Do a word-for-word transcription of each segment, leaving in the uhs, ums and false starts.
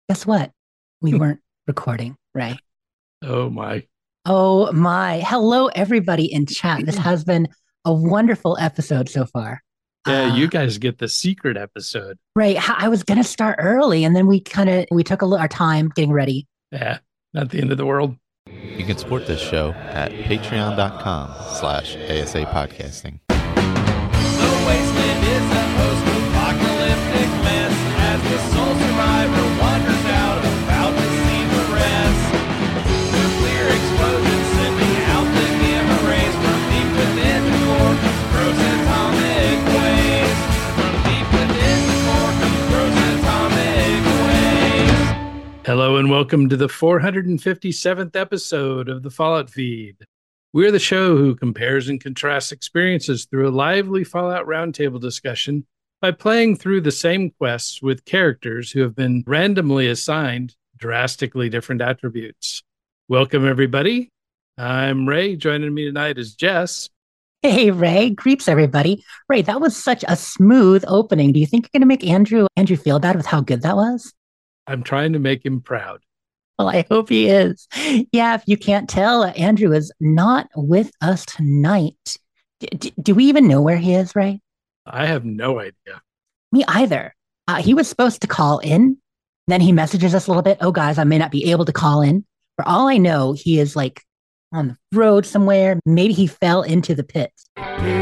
Guess what? We weren't recording, Ray. Oh my. Oh my. Hello, everybody in chat. This has been a wonderful episode so far. Yeah, you Uh, guys get the secret episode. Ray, h- I was going to start early and then we kind of, we took a little our time getting ready. Yeah, not the end of the world. You can support this show at patreon.com slash ASA podcasting. The wasteland is a post-apocalyptic mess as the sole survivor wanders out about to see the rest. Nuclear explosion sending out the gamma rays from deep within the core, gross atomic waste. From deep within the core, gross atomic waste. Hello and welcome to the four hundred fifty-seventh episode of the Fallout Feed. We're the show who compares and contrasts experiences through a lively Fallout roundtable discussion by playing through the same quests with characters who have been randomly assigned drastically different attributes. Welcome, everybody. I'm Ray. Joining me tonight is Jess. Hey, Ray. Creeps, everybody. Ray, that was such a smooth opening. Do you think you're going to make Andrew, Andrew feel bad with how good that was? I'm trying to make him proud. Well, I hope he is. Yeah, if you can't tell, uh, Andrew is not with us tonight. D- d- do we even know where he is, Ray? I have no idea. Me either. Uh, he was supposed to call in. Then he messages us a little bit. Oh, guys, I may not be able to call in. For all I know, he is like on the road somewhere. Maybe he fell into the pit. Pit.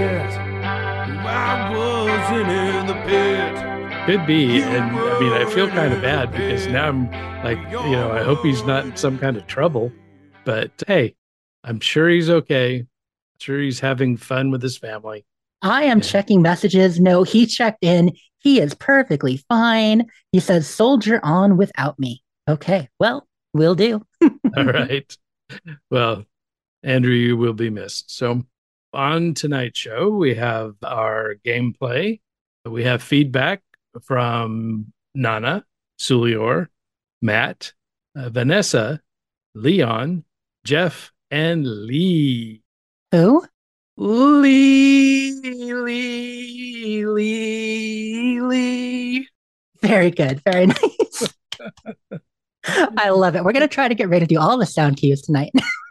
I wasn't in the pit. Could be. And I mean, I feel kind of bad because now I'm like, you know, I hope he's not in some kind of trouble. But hey, I'm sure he's okay. I'm sure he's having fun with his family. I am Yeah. checking messages. No, he checked in. He is perfectly fine. He says, soldier on without me. Okay, well, will do. All right. Well, Andrew, you will be missed. So on tonight's show, we have our gameplay. We have feedback from Nana, Sulior, Matt, uh, Vanessa, Leon, Jeff, and Lee. Who? Lee, Lee, Lee, Lee. Very good. Very nice. I love it. We're going to try to get ready to do all the sound cues tonight.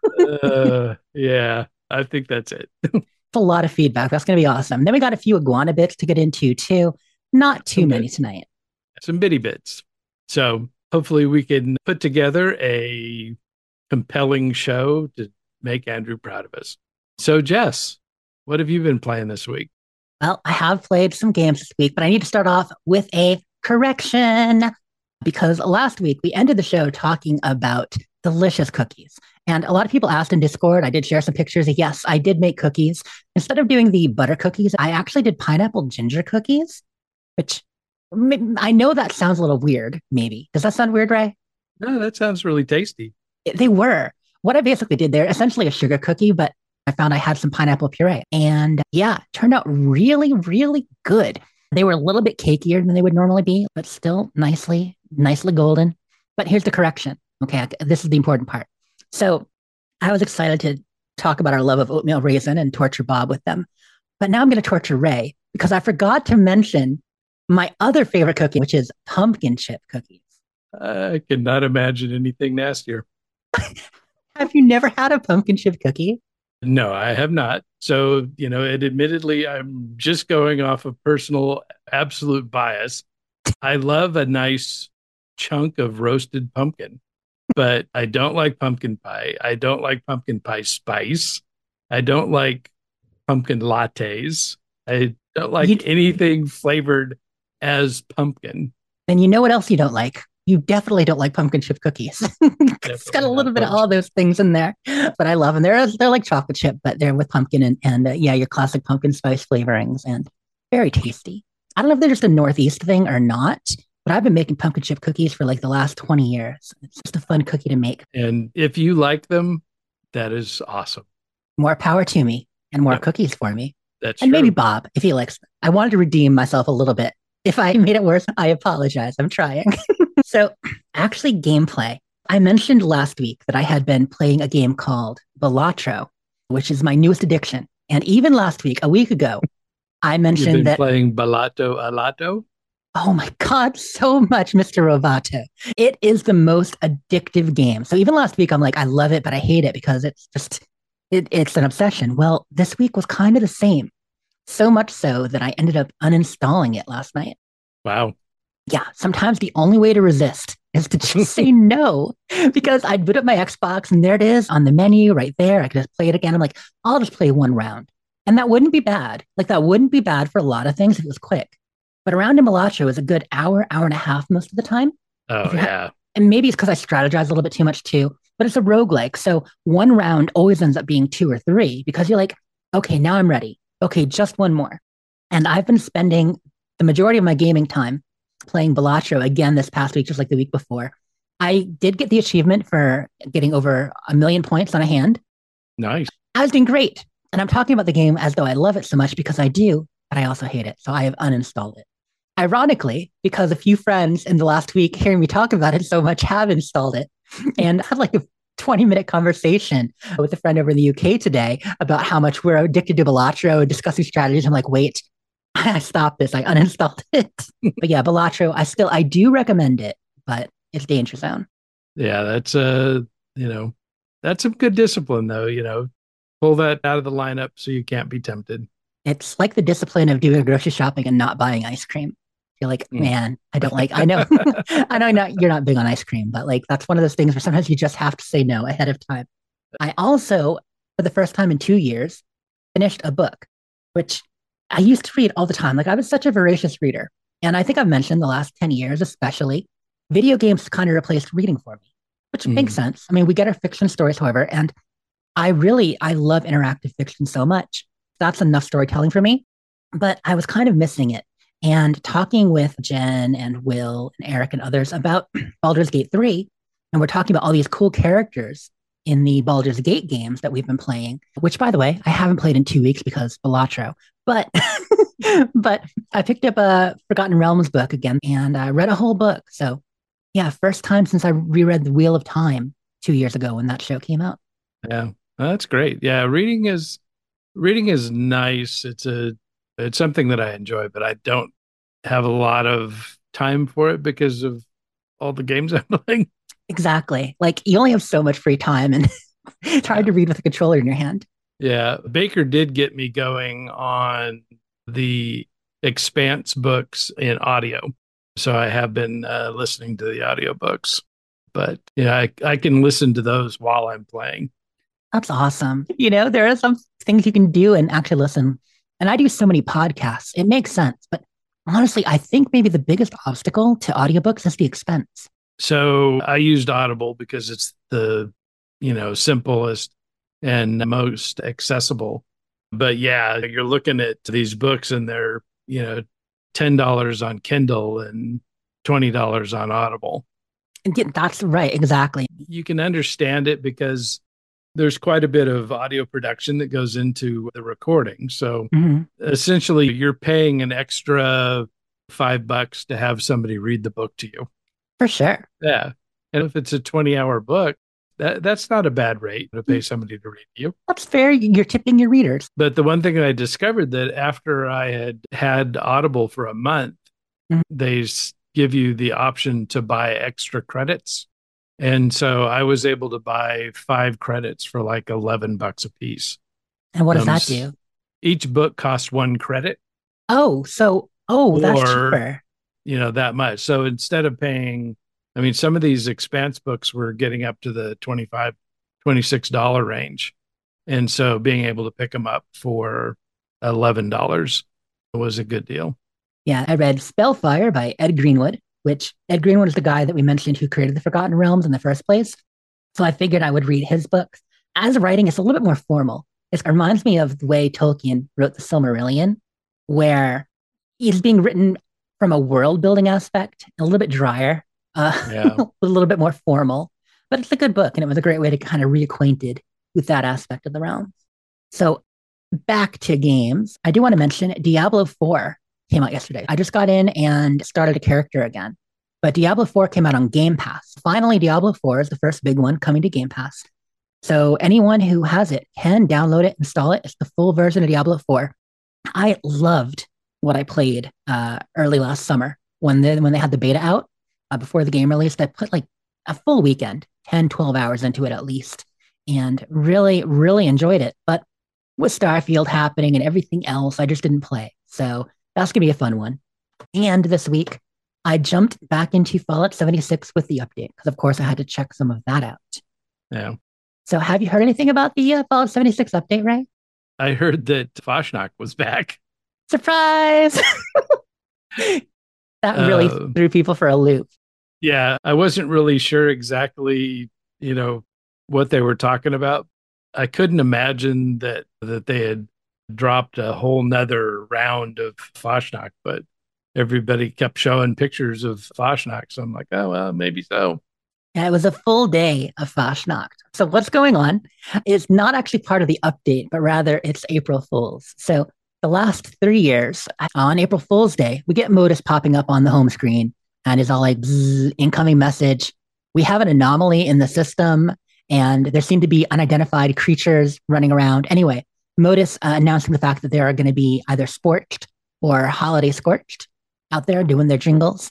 uh, yeah, I think that's it. It's a lot of feedback. That's going to be awesome. Then we got a few iguana bits to get into too. Not too Some many bits. tonight. Some bitty bits. So hopefully we can put together a compelling show to make Andrew proud of us. So Jess, what have you been playing this week? Well, I have played some games this week, but I need to start off with a correction because last week we ended the show talking about delicious cookies. And a lot of people asked in Discord. I did share some pictures. Yes, I did make cookies. Instead of doing the butter cookies, I actually did pineapple ginger cookies, which I know that sounds a little weird, maybe. Does that sound weird, Ray? No, that sounds really tasty. They were. What I basically did, they're essentially a sugar cookie, but I found I had some pineapple puree. And yeah, turned out really, really good. They were a little bit cakier than they would normally be, but still nicely, nicely golden. But here's the correction. Okay, this is the important part. So I was excited to talk about our love of oatmeal raisin and torture Bob with them. But now I'm going to torture Ray because I forgot to mention my other favorite cookie, which is pumpkin chip cookies. I cannot imagine anything nastier. Have you never had a pumpkin chip cookie? No, I have not. So, you know, it admittedly, I'm just going off of personal absolute bias. I love a nice chunk of roasted pumpkin, but I don't like pumpkin pie. I don't like pumpkin pie spice. I don't like pumpkin lattes. I don't like You- anything flavored as pumpkin. Then you know what else you don't like? You definitely don't like pumpkin chip cookies. It's got a Definitely little not bit of pumpkin. all those things in there, but I love them. They're they're like chocolate chip, but they're with pumpkin and and uh, yeah, your classic pumpkin spice flavorings and very tasty. I don't know if they're just a Northeast thing or not, but I've been making pumpkin chip cookies for like the last twenty years. It's just a fun cookie to make. And if you like them, that is awesome. More power to me and more Yep. cookies for me. That's And true. maybe Bob, if he likes them. I wanted to redeem myself a little bit. If I made it worse, I apologize. I'm trying. So, actually, gameplay. I mentioned last week that I had been playing a game called Balatro, which is my newest addiction. And even last week, a week ago, I You've mentioned been that playing Balato Alato? Oh my God, so much, Mister Roboto. It is the most addictive game. So even last week, I'm like, I love it, but I hate it because it's just, it, it's an obsession. Well, this week was kind of the same. So much so that I ended up uninstalling it last night. Wow. Yeah, sometimes the only way to resist is to just say no because I'd boot up my Xbox and there it is on the menu right there. I could just play it again. I'm like, I'll just play one round. And that wouldn't be bad. Like, that wouldn't be bad for a lot of things if it was quick. But a round in Balatro is a good hour, hour and a half most of the time. Oh, ha- yeah. And maybe it's because I strategize a little bit too much too, but it's a roguelike. So one round always ends up being two or three because you're like, okay, now I'm ready. Okay, just one more. And I've been spending the majority of my gaming time playing Balatro again this past week, just like the week before. I did get the achievement for getting over a million points on a hand. Nice. I was doing great. And I'm talking about the game as though I love it so much because I do, but I also hate it. So I have uninstalled it. Ironically, because a few friends in the last week hearing me talk about it so much have installed it and had like a twenty minute conversation with a friend over in the U K today about how much we're addicted to Balatro and discussing strategies. I'm like, wait, I stopped this. I uninstalled it. But yeah, Balatro, I still, I do recommend it, but it's danger zone. Yeah, that's uh, you know, that's some good discipline though, you know. Pull that out of the lineup so you can't be tempted. It's like the discipline of doing grocery shopping and not buying ice cream. You're like, Mm. man, I don't like, I know, I know not, you're not big on ice cream, but like, that's one of those things where sometimes you just have to say no ahead of time. I also, for the first time in two years, finished a book, which I used to read all the time. Like, I was such a voracious reader. And I think I've mentioned the last ten years, especially, video games kind of replaced reading for me, which Mm. makes sense. I mean, we get our fiction stories, however, and I really, I love interactive fiction so much. That's enough storytelling for me, but I was kind of missing it. And talking with Jen and Will and Eric and others about Baldur's Gate three, and we're talking about all these cool characters in the Baldur's Gate games that we've been playing, which, by the way, I haven't played in two weeks because Balatro. But but I picked up a Forgotten Realms book again and I read a whole book. So yeah, first time since I reread The Wheel of Time two years ago when that show came out. Yeah, that's great. Yeah, reading is reading is nice. It's a it's something that I enjoy, but I don't have a lot of time for it because of all the games I'm playing. Exactly. Like, you only have so much free time and it's hard to read with a controller in your hand. Yeah, Baker did get me going on the Expanse books in audio. So I have been uh, listening to the audiobooks. But yeah, I, I can listen to those while I'm playing. That's awesome. You know, there are some things you can do and actually listen. And I do so many podcasts. It makes sense. But honestly, I think maybe the biggest obstacle to audiobooks is the expense. So I used Audible because it's the, you know, simplest and most accessible. But yeah, you're looking at these books and they're, you know, ten dollars on Kindle and twenty dollars on Audible. And yeah, that's right. Exactly. You can understand it because there's quite a bit of audio production that goes into the recording. So Mhm. essentially, you're paying an extra five bucks to have somebody read the book to you. For sure. Yeah. And if it's a twenty hour book, that, that's not a bad rate to pay somebody to read to you. That's fair. You're tipping your readers. But the one thing that I discovered that after I had had Audible for a month, Mhm. they s- give you the option to buy extra credits. And so I was able to buy five credits for like eleven bucks a piece. And what does Um, that s- do? Each book costs one credit, Oh, so, oh, that's Or- cheaper. you know, that much. So instead of paying, I mean, some of these Expanse books were getting up to the twenty-five, twenty-six dollars range. And so being able to pick them up for eleven dollars was a good deal. Yeah, I read Spellfire by Ed Greenwood, which Ed Greenwood is the guy that we mentioned who created the Forgotten Realms in the first place. So I figured I would read his books. As writing, it's a little bit more formal. It reminds me of the way Tolkien wrote the Silmarillion, where it's being written from a world building aspect, a little bit drier, uh, Yeah. a little bit more formal. But it's a good book, and it was a great way to kind of reacquainted with that aspect of the realms. So back to games, I do want to mention Diablo four came out yesterday. I just got in and started a character again. But Diablo four came out on Game Pass. Finally, Diablo four is the first big one coming to Game Pass. So anyone who has it can download it, install it. It's the full version of Diablo four. I loved what I played uh, early last summer when they, when they had the beta out uh, before the game released, I put like a full weekend, ten, twelve hours into it at least, and really, really enjoyed it. But with Starfield happening and everything else, I just didn't play. So that's going to be a fun one. And this week, I jumped back into Fallout seventy-six with the update because, of course, I had to check some of that out. Yeah. So have you heard anything about the uh, Fallout seventy-six update, Ray? I heard that Fashnak was back. Surprise! That really Uh, threw people for a loop. Yeah, I wasn't really sure exactly, you know, what they were talking about. I couldn't imagine that that they had dropped a whole nother round of Fashnak, but everybody kept showing pictures of Fashnak. So I'm like, oh, well, maybe so. Yeah, it was a full day of Fashnacht. So what's going on is not actually part of the update, but rather it's April Fool's. So the last three years on April Fool's Day, we get Modus popping up on the home screen and is all like, bzz, incoming message. We have an anomaly in the system and there seem to be unidentified creatures running around. Anyway, Modus uh, announcing the fact that there are going to be either Scorched or Holiday Scorched out there doing their jingles.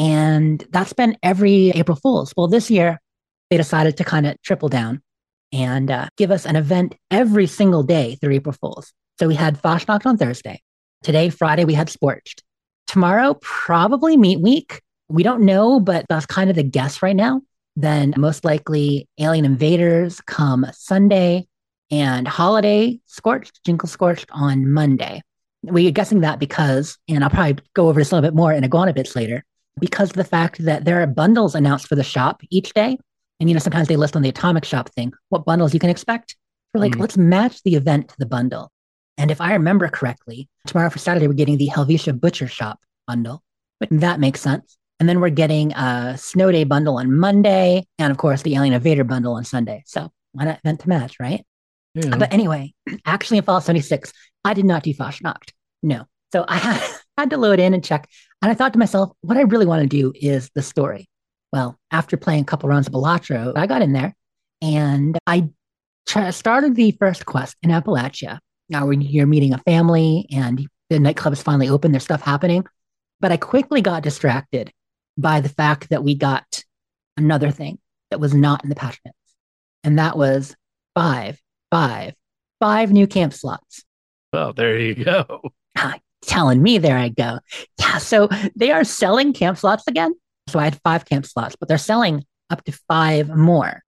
And that's been every April Fool's. Well, this year, they decided to kind of triple down and uh, give us an event every single day through April Fool's. So we had Fashnacht on Thursday. Today, Friday, we had Scorched. Tomorrow, probably Meat Week. We don't know, but that's kind of the guess right now. Then most likely Alien Invaders come Sunday and Holiday Scorched, Jingle Scorched on Monday. We're guessing that because, and I'll probably go over this a little bit more in Iguana Bits later, because of the fact that there are bundles announced for the shop each day. And, you know, sometimes they list on the Atomic Shop thing what bundles you can expect. We're like, mm. let's match the event to the bundle. And if I remember correctly, tomorrow for Saturday, we're getting the Helvetia Butcher Shop bundle. But that makes sense. And then we're getting a Snow Day bundle on Monday. And of course, the Alien Invader bundle on Sunday. So why not event to match, right? Yeah. But anyway, actually in Fallout seventy-six, I did not do Fashnacht. No. So I had, had to load in and check. And I thought to myself, what I really want to do is the story. Well, after playing a couple rounds of Balatro, I got in there and I ch- started the first quest in Appalachia. Now when you're meeting a family and the nightclub is finally open, there's stuff happening. But I quickly got distracted by the fact that we got another thing that was not in the patch notes. And that was five, five, five new camp slots. Well, there you go. Telling me there I go. Yeah, so they are selling camp slots again. So I had five camp slots, but they're selling up to five more.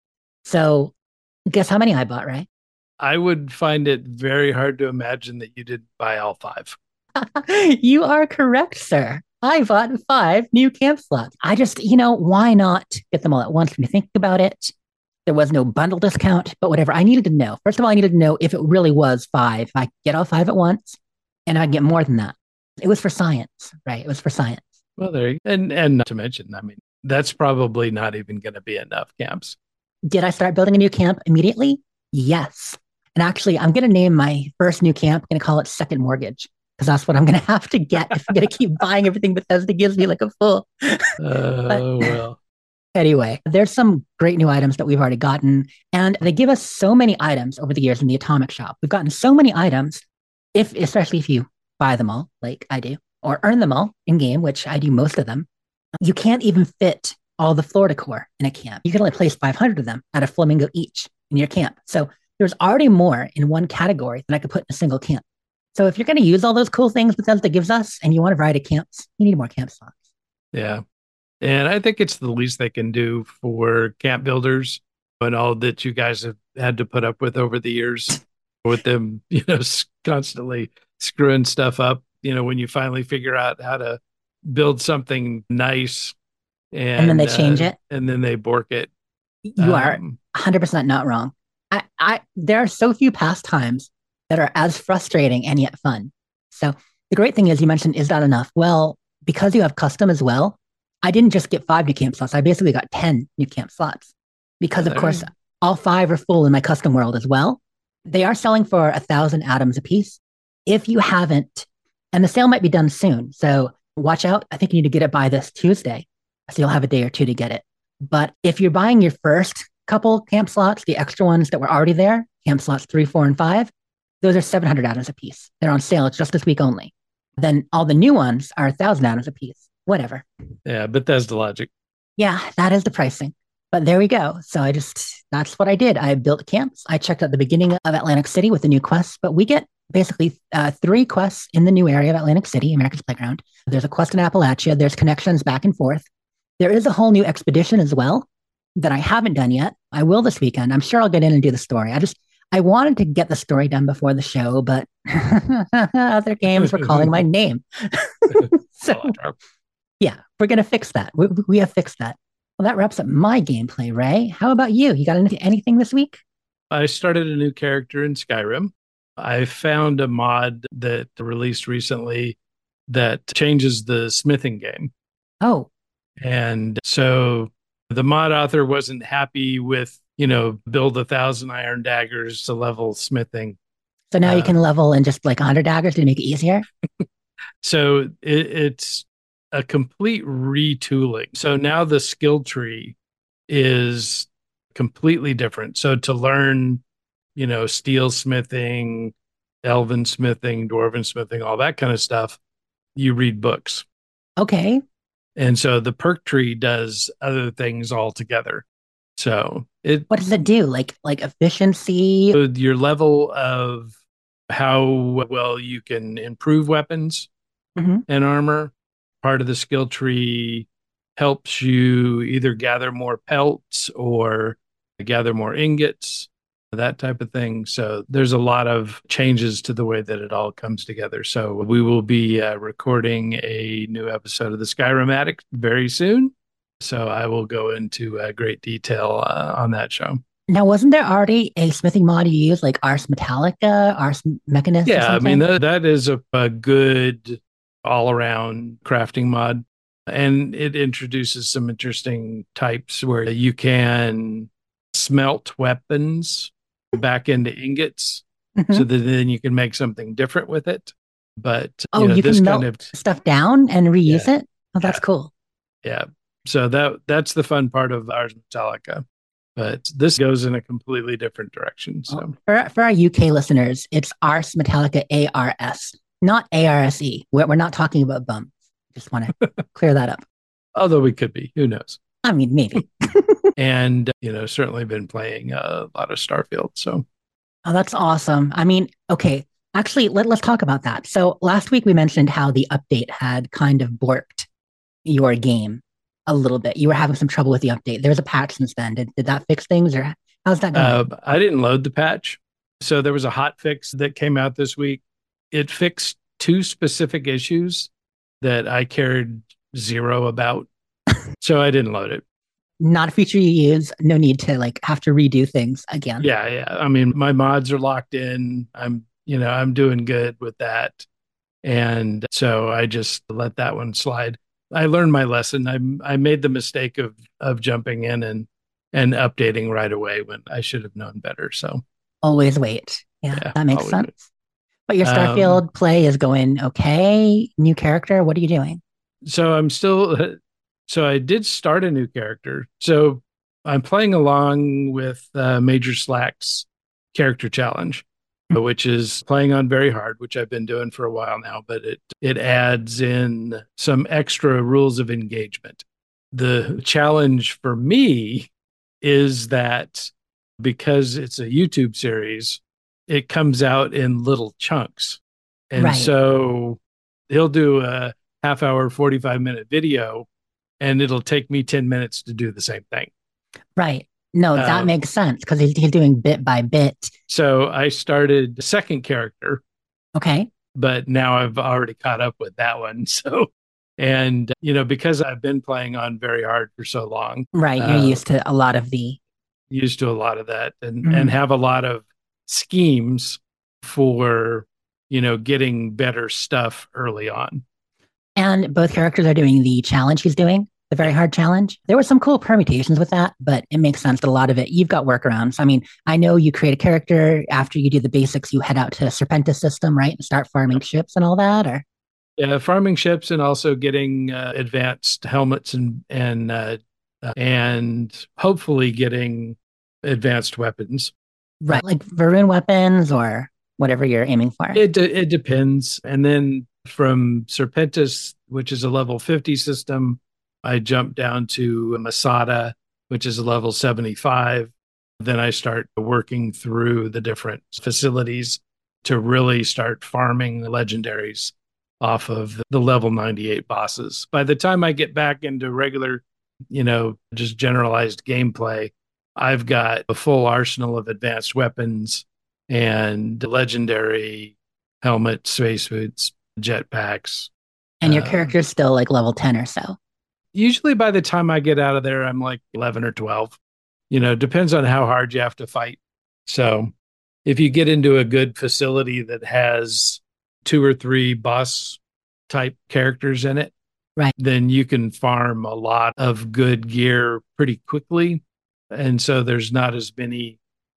So guess how many I bought, right? I would find it very hard to imagine that you didn't buy all five. You are correct, sir. I bought five new camp slots. I just, you know, why not get them all at once when you think about it? There was no bundle discount, but whatever. I needed to know. First of all, I needed to know if it really was five. If I get all five at once, and I get more than that. It was for science, right? It was for science. Well, there you go. And, and not to mention, I mean, that's probably not even going to be enough camps. Did I start building a new camp immediately? Yes. And actually, I'm going to name my first new camp, I'm going to call it Second Mortgage, because that's what I'm going to have to get if I'm going to keep buying everything Bethesda gives me like a fool. Oh, well. Anyway, there's some great new items that we've already gotten, and they give us so many items over the years in the Atomic Shop. We've gotten so many items, if especially if you buy them all, like I do, or earn them all in-game, which I do most of them, you can't even fit all the floor decor in a camp. You can only place five hundred of them at a flamingo each in your camp. So there's already more in one category than I could put in a single camp. So if you're going to use all those cool things Bethesda gives us and you want a variety of camps, you need more camp slots. Yeah. And I think it's the least they can do for camp builders and all that you guys have had to put up with over the years with them, you know, constantly screwing stuff up, you know, when you finally figure out how to build something nice and, and then they change uh, it and then they bork it. You um, are one hundred percent not wrong. I, I, there are so few pastimes that are as frustrating and yet fun. So the great thing is you mentioned, is that enough? Well, because you have custom as well, I didn't just get five new camp slots. I basically got ten new camp slots because, of course, all five are full in my custom world as well. They are selling for a thousand atoms a piece. If you haven't, and the sale might be done soon, so watch out. I think you need to get it by this Tuesday, so you'll have a day or two to get it. But if you're buying your first couple camp slots, the extra ones that were already there, camp slots three, four, and five, those are seven hundred atoms a piece. They're on sale. It's just this week only. Then all the new ones are one thousand atoms a piece. whatever. Yeah, Bethesda logic. Yeah, that is the pricing. But there we go. So I just, that's what I did. I built camps. I checked out the beginning of Atlantic City with the new quests, but we get basically uh, three quests in the new area of Atlantic City, America's Playground. There's a quest in Appalachia. There's connections back and forth. There is a whole new expedition as well that I haven't done yet. I will this weekend. I'm sure I'll get in and do the story. I just, I wanted to get the story done before the show, but other games were calling my name. So, yeah, we're going to fix that. We, we have fixed that. Well, that wraps up my gameplay, Ray. How about you? You got any, anything this week? I started a new character in Skyrim. I found a mod that released recently that changes the smithing game. Oh. And so the mod author wasn't happy with, you know, build a thousand iron daggers to level smithing. So now uh, you can level in just like one hundred daggers to make it easier? So it, it's a complete retooling. So now the skill tree is completely different. So to learn, you know, steel smithing, elven smithing, dwarven smithing, all that kind of stuff, you read books. Okay. And so the perk tree does other things altogether. So it what does it do? Like like efficiency? Your level of how well you can improve weapons mm-hmm. and armor. Part of the skill tree helps you either gather more pelts or gather more ingots, that type of thing. So there's a lot of changes to the way that it all comes together. So we will be uh, recording a new episode of the Skyrim Addict very soon. So I will go into uh, great detail uh, on that show. Now, wasn't there already a smithing mod you use, like Ars Metallica, Ars Mechanist? Yeah, I mean, that, that is a, a good all-around crafting mod. And it introduces some interesting types where you can smelt weapons back into ingots, mm-hmm. so that then you can make something different with it. But oh, you, know, you this can kind melt of stuff down and reuse yeah, it? Oh, that's yeah, cool. Yeah. So that that's the fun part of Ars Metallica. But this goes in a completely different direction. So oh, for, for our U K listeners, it's Ars Metallica A R S, not A R S E. We're, we're not talking about bums. Just want to clear that up. Although we could be, who knows? I mean, maybe. And, you know, certainly been playing a lot of Starfield. So, oh, that's awesome. I mean, okay, actually, let, let's talk about that. So last week we mentioned how the update had kind of borked your game a little bit. You were having some trouble with the update. There's a patch since then. Did, did that fix things, or how's that going? Uh, I didn't load the patch. So there was a hot fix that came out this week. It fixed two specific issues that I cared zero about. So I didn't load it. Not a feature you use. No need to like have to redo things again. Yeah, yeah. I mean, my mods are locked in. I'm, you know, I'm doing good with that. And so I just let that one slide. I learned my lesson. I I made the mistake of of jumping in and and updating right away when I should have known better. So always wait. Yeah, yeah that makes sense. Wait. But your Starfield um, play is going okay. New character. What are you doing? So I'm still. So I did start a new character. So I'm playing along with uh, Major Slack's character challenge, mm-hmm. which is playing on very hard, which I've been doing for a while now, but it, it adds in some extra rules of engagement. The challenge for me is that because it's a YouTube series, it comes out in little chunks. And right. so he'll do a half hour, forty-five minute video, and it'll take me ten minutes to do the same thing. Right. No, that um, makes sense because he's, he's doing bit by bit. So I started the second character. Okay. But now I've already caught up with that one. So, and, you know, because I've been playing on very hard for so long. Right. You're uh, used to a lot of the. Used to a lot of that and, mm-hmm. and have a lot of schemes for, you know, getting better stuff early on. And both characters are doing the challenge he's doing, the very hard challenge. There were some cool permutations with that, but it makes sense that a lot of it, you've got workarounds. I mean, I know you create a character, after you do the basics, you head out to Serpentis system, right? And start farming ships and all that, or? Yeah, farming ships and also getting uh, advanced helmets and, and, uh, uh, and hopefully getting advanced weapons. Right, like Varun weapons or whatever you're aiming for. It, it depends. And then From Serpentis, which is a level fifty system, I jumped down to Masada, which is a level seventy-five. Then I start working through the different facilities to really start farming the legendaries off of the level ninety-eight bosses. By the time I get back into regular, you know, just generalized gameplay, I've got a full arsenal of advanced weapons and legendary helmets, spacesuits, jetpacks. And your Uh, character's still like level ten or so. Usually by the time I get out of there, I'm like eleven or twelve. You know, depends on how hard you have to fight. So if you get into a good facility that has two or three boss type characters in it, Right. then you can farm a lot of good gear pretty quickly. And so there's not as many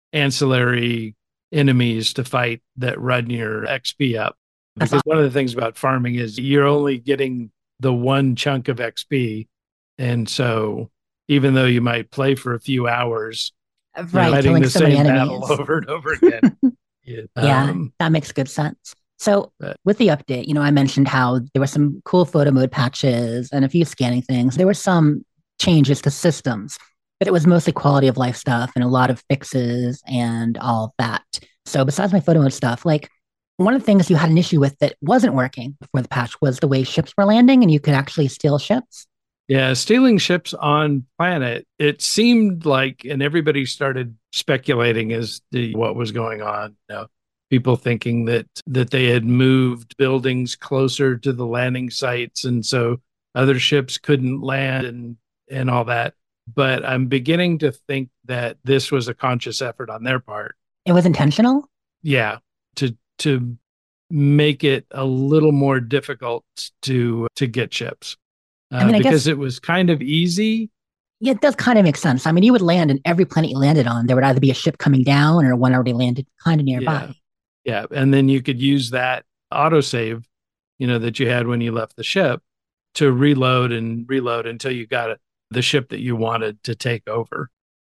ancillary enemies to fight that run your X P up. That's Because one of the things about farming is you're only getting the one chunk of X P. And so even though you might play for a few hours, you're Right. fighting Killing the so many same enemies. battle over and over again. Yeah. Yeah, Um, that makes good sense. So But- with the update, you know, I mentioned how there were some cool photo mode patches and a few scanning things. There were some changes to systems, but it was mostly quality of life stuff and a lot of fixes and all that. So besides my photo mode stuff, like one of the things you had an issue with that wasn't working before the patch was the way ships were landing and you could actually steal ships. Yeah, stealing ships on planet, it seemed like, and everybody started speculating as to what was going on. You know, people thinking that that they had moved buildings closer to the landing sites, and so other ships couldn't land and and all that. But I'm beginning to think that this was a conscious effort on their part. It was intentional. Yeah, to to make it a little more difficult to to get ships. Uh, I mean, I guess- because it was kind of easy. Yeah, it does kind of make sense. I mean, you would land and every planet you landed on, there would either be a ship coming down or one already landed kind of nearby. Yeah. And then you could use that autosave, you know, that you had when you left the ship to reload and reload until you got it, the ship that you wanted to take over.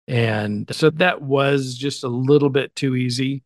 And so that was just a little bit too easy.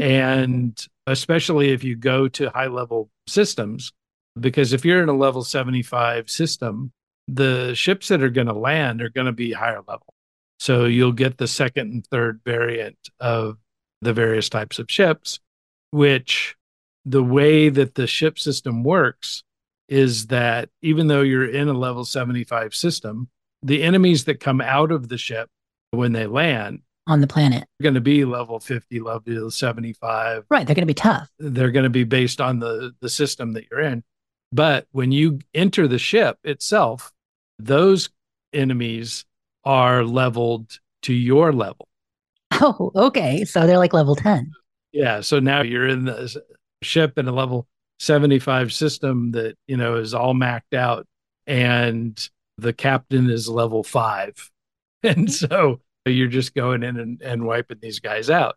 And especially if you go to high level systems, because if you're in a level seventy-five system, the ships that are going to land are going to be higher level. So you'll get the second and third variant of the various types of ships, which the way that the ship system works is that even though you're in a level seventy-five system, the enemies that come out of the ship when they land On the planet. are going to be level fifty, level seventy-five. Right. They're going to be tough. They're going to be based on the, the system that you're in. But when you enter the ship itself, those enemies are leveled to your level. Oh, okay. So they're like level ten. Yeah. So now you're in the ship in a level seventy-five system that, you know, is all maxed out and the captain is level five. And so you're just going in and, and wiping these guys out.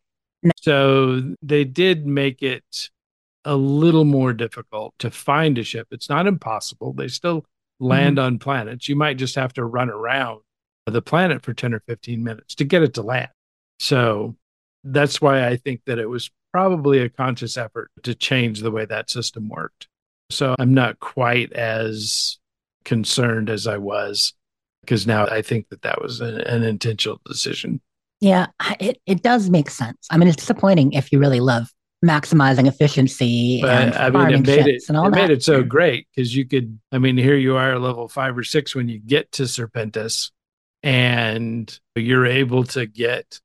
So they did make it a little more difficult to find a ship. It's not impossible. They still land on planets. You might just have to run around the planet for ten or fifteen minutes to get it to land. So that's why I think that it was probably a conscious effort to change the way that system worked. So I'm not quite as concerned as I was, because now I think that that was an, an intentional decision. Yeah, it, it does make sense. I mean, it's disappointing if you really love maximizing efficiency and But I mean, farming it made it, ships and all it that. made it so great because you could, I mean, here you are level five or six when you get to Serpentis, and you're able to get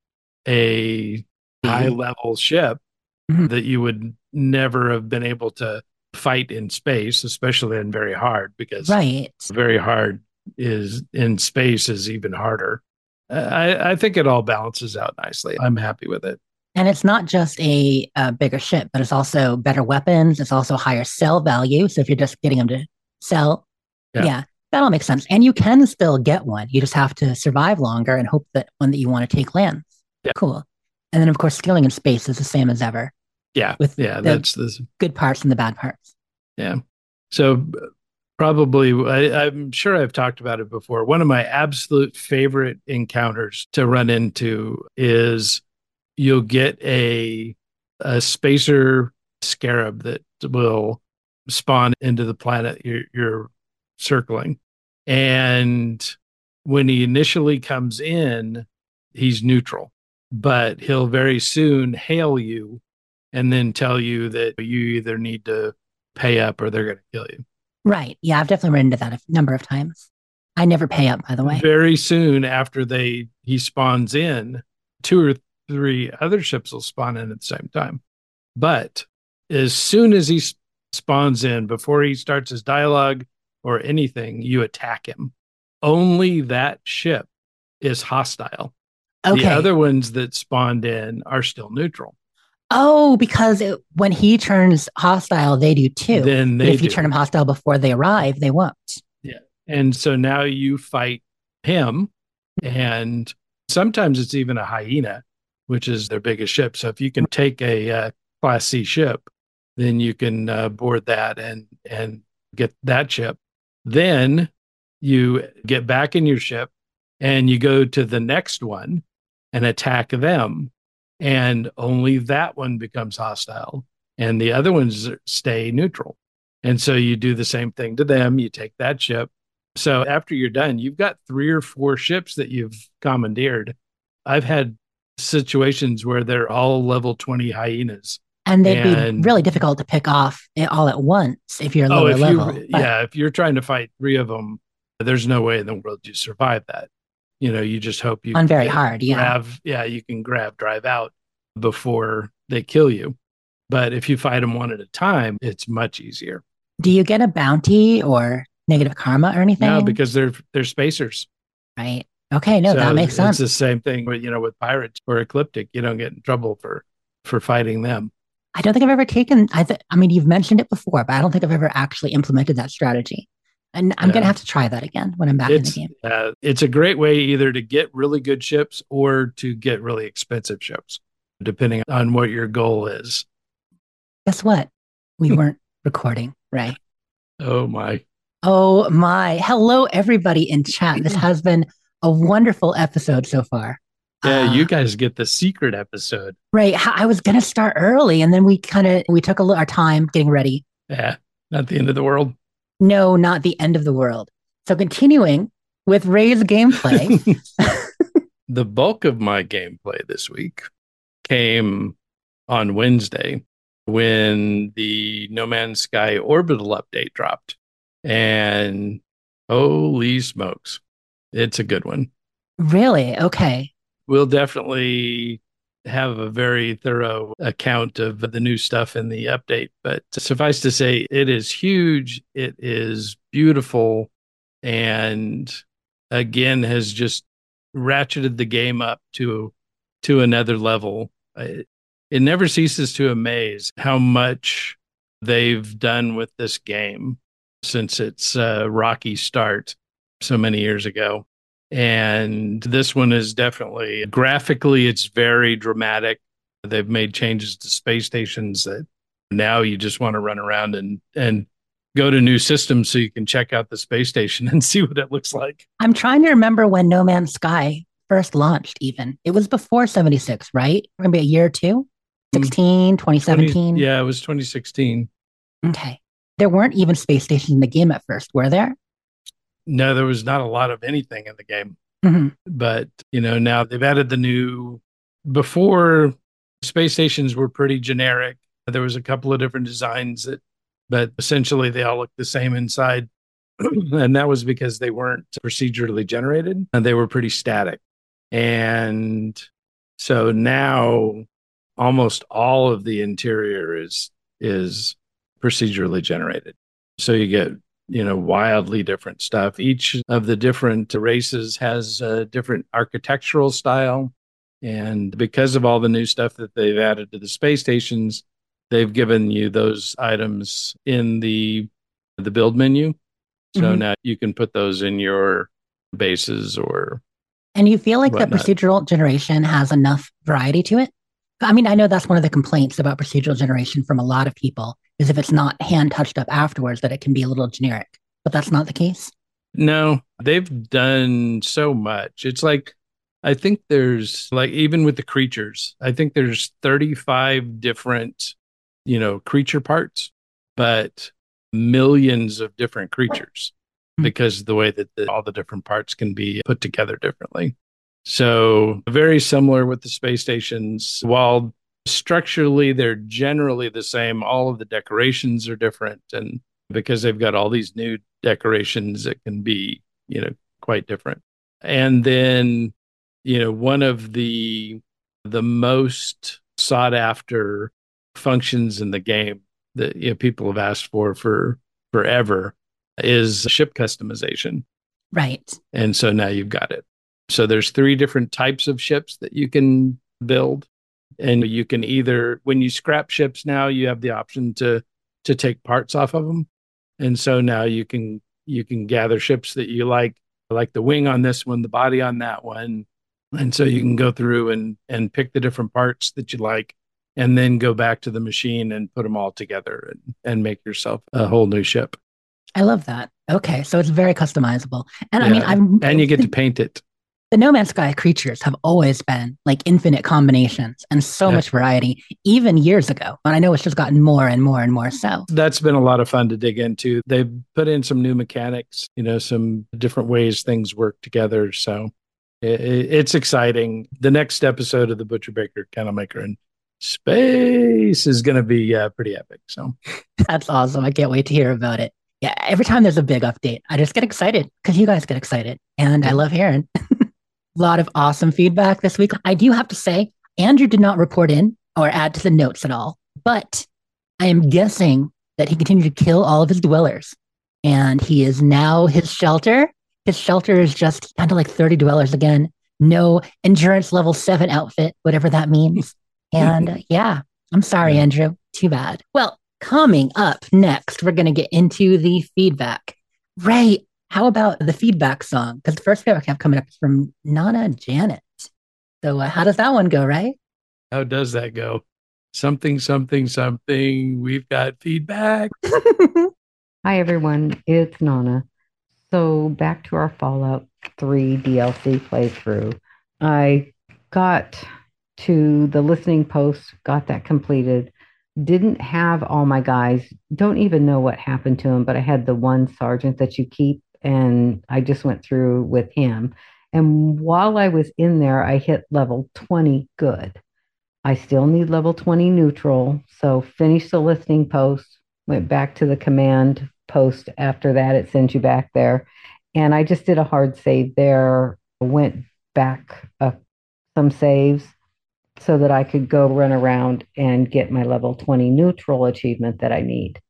a high level ship Mhm. that you would never have been able to fight in space, especially in very hard, because Right. very hard is in space is even harder. I, I think it all balances out nicely. I'm happy with it. And it's not just a, a bigger ship, but it's also better weapons. It's also higher sell value. So if you're just getting them to sell, Yeah. yeah, that all makes sense. And you can still get one. You just have to survive longer and hope that one that you want to take lands. Yeah. Cool. And then, of course, stealing in space is the same as ever. Yeah. With yeah. the- That's the Good parts and the bad parts. Yeah. So probably, I, I'm sure I've talked about it before. One of my absolute favorite encounters to run into is you'll get a, a spacer scarab that will spawn into the planet you're, you're circling. And when he initially comes in, he's neutral, but he'll very soon hail you and then tell you that you either need to pay up or they're going to kill you. Right. Yeah, I've definitely run into that a number of times. I never pay up, by the way. Very soon after they he spawns in, two or three other ships will spawn in at the same time. But as soon as he spawns in, before he starts his dialogue or anything, you attack him. Only that ship is hostile. Okay. The other ones that spawned in are still neutral. Oh, because it, when he turns hostile, they do too. Then But they if you do. turn him hostile before they arrive, they won't. Yeah. And so now you fight him, and sometimes it's even a hyena, which is their biggest ship. So if you can take a uh, Class C ship, then you can uh, board that and and get that ship. Then you get back in your ship and you go to the next one and attack them. And only that one becomes hostile. And the other ones stay neutral. And so you do the same thing to them. You take that ship. So after you're done, you've got three or four ships that you've commandeered. I've had situations where they're all level twenty hyenas. And they'd And- be really difficult to pick off it all at once if you're Oh, lower if level. you, But yeah, if you're trying to fight three of them, there's no way in the world you survive that. You know, you just hope you on can very get- hard, yeah. grab, yeah, you can grab, drive out before they kill you. But if you fight them one at a time, it's much easier. Do you get a bounty or negative karma or anything? No, because they're they're spacers. Right. Okay, no, So that makes sense. It's the same thing with, you know, with pirates or ecliptic. You don't get in trouble for for fighting them. I don't think I've ever taken, I, th- I mean, you've mentioned it before, but I don't think I've ever actually implemented that strategy. And I'm Yeah. going to have to try that again when I'm back in the It's game. uh, it's a great way either to get really good ships or to get really expensive ships, depending on what your goal is. Guess what? We weren't recording, right? Oh my. Oh my. Hello, everybody in chat. This has been a wonderful episode so far. Yeah, Uh, you guys get the secret episode. Right. H- I was going to start early and then we kind of, we took a little, our time getting ready. Yeah, not the end of the world. No, not the end of the world. So continuing with Ray's gameplay. The bulk of my gameplay this week came on Wednesday when the No Man's Sky Orbital update dropped. And holy smokes, it's a good one. Really? Okay. We'll definitely have a very thorough account of the new stuff in the update, but suffice to say, it is huge. It is beautiful. And again, has just ratcheted the game up to, to another level. It, it never ceases to amaze how much they've done with this game since its uh, rocky start so many years ago. And this one is definitely graphically, it's very dramatic. They've made changes to space stations that now you just want to run around and, and go to new systems so you can check out the space station and see what it looks like. I'm trying to remember when No Man's Sky first launched, even. It was before seventy-six, right? Maybe a year or two? sixteen, twenty seventeen? twenty, yeah, it was twenty sixteen. Okay. There weren't even space stations in the game at first, were there? No, there was not a lot of anything in the game. Mm-hmm. But, you know, now they've added the new, before space stations were pretty generic. There was a couple of different designs that, but essentially they all look the same inside. And that was because they weren't procedurally generated and they were pretty static. And so now almost all of the interior is, is procedurally generated. So you get, you know, wildly different stuff. Each of the different races has a different architectural style. And because of all the new stuff that they've added to the space stations, they've given you those items in the the build menu. So Mhm. now you can put those in your bases or And you feel like that Whatnot. procedural generation has enough variety to it? I mean, I know that's one of the complaints about procedural generation from a lot of people is if it's not hand touched up afterwards, that it can be a little generic. But that's not the case. no, they've done so much. It's like, I think there's like, even with the creatures, I think there's thirty-five different, you know, creature parts, but millions of different creatures because of the way that the, all the different parts can be put together differently. So very similar with the space stations. While structurally they're generally the same, all of the decorations are different. And because they've got all these new decorations, it can be, you know, quite different. And then, you know, one of the the most sought after functions in the game that, you know, people have asked for for forever is ship customization. Right. And so now you've got it. So there's three different types of ships that you can build. And you can either, when you scrap ships now, you have the option to to take parts off of them. And so now you can you can gather ships that you like, like the wing on this one, the body on that one. And so you can go through and and pick the different parts that you like, and then go back to the machine and put them all together and, and make yourself a whole new ship. I love that. Okay, so it's very customizable. And I Yeah. mean, I'm And you get to paint it. the No Man's Sky creatures have always been like infinite combinations and so Yeah. much variety, even years ago. And I know it's just gotten more and more and more so. That's been a lot of fun to dig into. They've put in some new mechanics, you know, some different ways things work together. So it, it's exciting. The next episode of the Butcher Baker Kennel Maker in space is going to be uh, pretty epic. So That's awesome. I can't wait to hear about it. Yeah, every time there's a big update, I just get excited because you guys get excited. And I love hearing a lot of awesome feedback this week. I do have to say, Andrew did not report in or add to the notes at all, but I am guessing that he continued to kill all of his dwellers. And he is now his shelter. His shelter is just kind of like thirty dwellers again. No endurance level seven outfit, whatever that means. And uh, yeah, I'm sorry, Yeah. Andrew. Too bad. Well, coming up next, we're going to get into the feedback. Ray, how about the feedback song? Because the first feedback I have coming up is from Nana Janet. So uh, how does that one go, Ray? how does that go? Something, something, something. We've got feedback. Hi, everyone. It's Nana. So back to our Fallout three D L C playthrough. I got to the listening post, got that completed. Didn't have all my guys. Don't even know what happened to him, but I had the one sergeant that you keep, and I just went through with him. And while I was in there, I hit level twenty good. I still need level twenty neutral. So finished the listening post, went back to the command post after that. It sends you back there. And I just did a hard save there, went back uh, some saves so that I could go run around and get my level twenty neutral achievement that I need.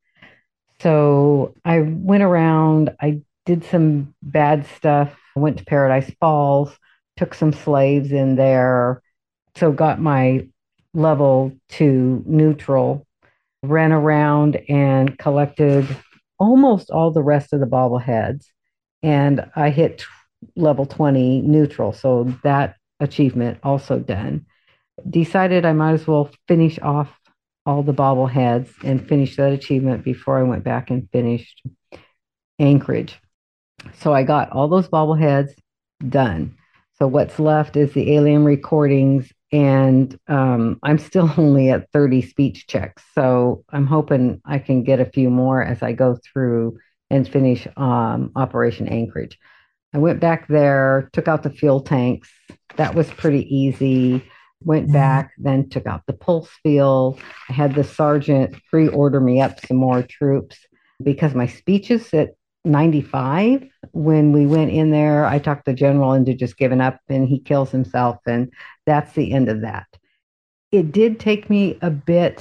So I went around, I did some bad stuff, went to Paradise Falls, took some slaves in there, so got my level two neutral, ran around and collected almost all the rest of the bobbleheads, and I hit level twenty neutral, so that achievement also done. Decided I might as well finish off all the bobbleheads and finish that achievement before I went back and finished Anchorage. So I got all those bobbleheads done. So what's left is the alien recordings, and um, I'm still only at thirty speech checks. So I'm hoping I can get a few more as I go through and finish um, Operation Anchorage. I went back there, took out the fuel tanks. That was pretty easy. Went back, then took out the pulse field. I had the sergeant pre-order me up some more troops because my speech is at ninety-five. When we went in there, I talked the general into just giving up, and he kills himself, and that's the end of that. It did take me a bit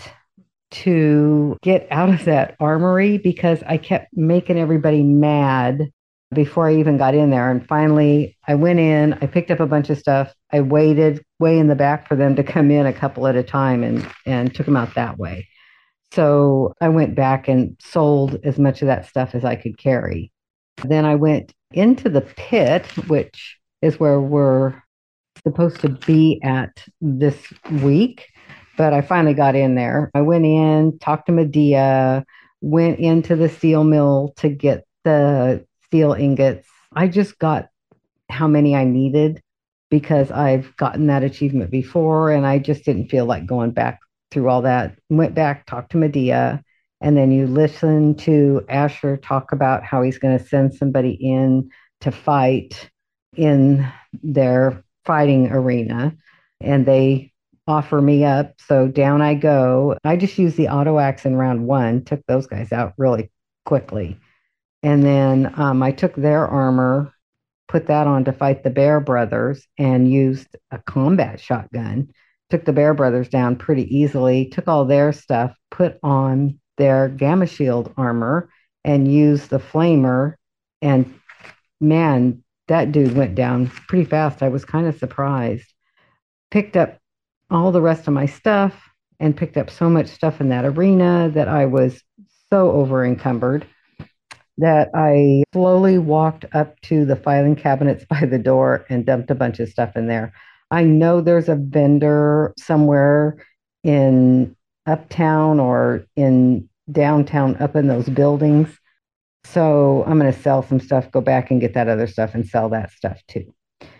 to get out of that armory because I kept making everybody mad before I even got in there. And finally, I went in, I picked up a bunch of stuff. I waited way in the back for them to come in a couple at a time and, and took them out that way. So I went back and sold as much of that stuff as I could carry. Then I went into the pit, which is where we're supposed to be at this week. But I finally got in there. I went in, talked to Medea, went into the steel mill to get the steel ingots. I just got how many I needed because I've gotten that achievement before, and I just didn't feel like going back through all that. Went back, talked to Medea, And then you listen to Asher talk about how he's going to send somebody in to fight in their fighting arena. And they offer me up. So down I go. I just used the auto axe in round one, took those guys out really quickly. And then um, I took their armor, put that on to fight the Bear Brothers, and used a combat shotgun. Took the Bear Brothers down pretty easily, took all their stuff, put on their Gamma Shield armor, and used the Flamer. And man, that dude went down pretty fast. I was kind of surprised. Picked up all the rest of my stuff and picked up so much stuff in that arena that I was so over encumbered that I slowly walked up to the filing cabinets by the door and dumped a bunch of stuff in there. I know there's a vendor somewhere in uptown or in downtown up in those buildings. So I'm going to sell some stuff, go back and get that other stuff and sell that stuff too.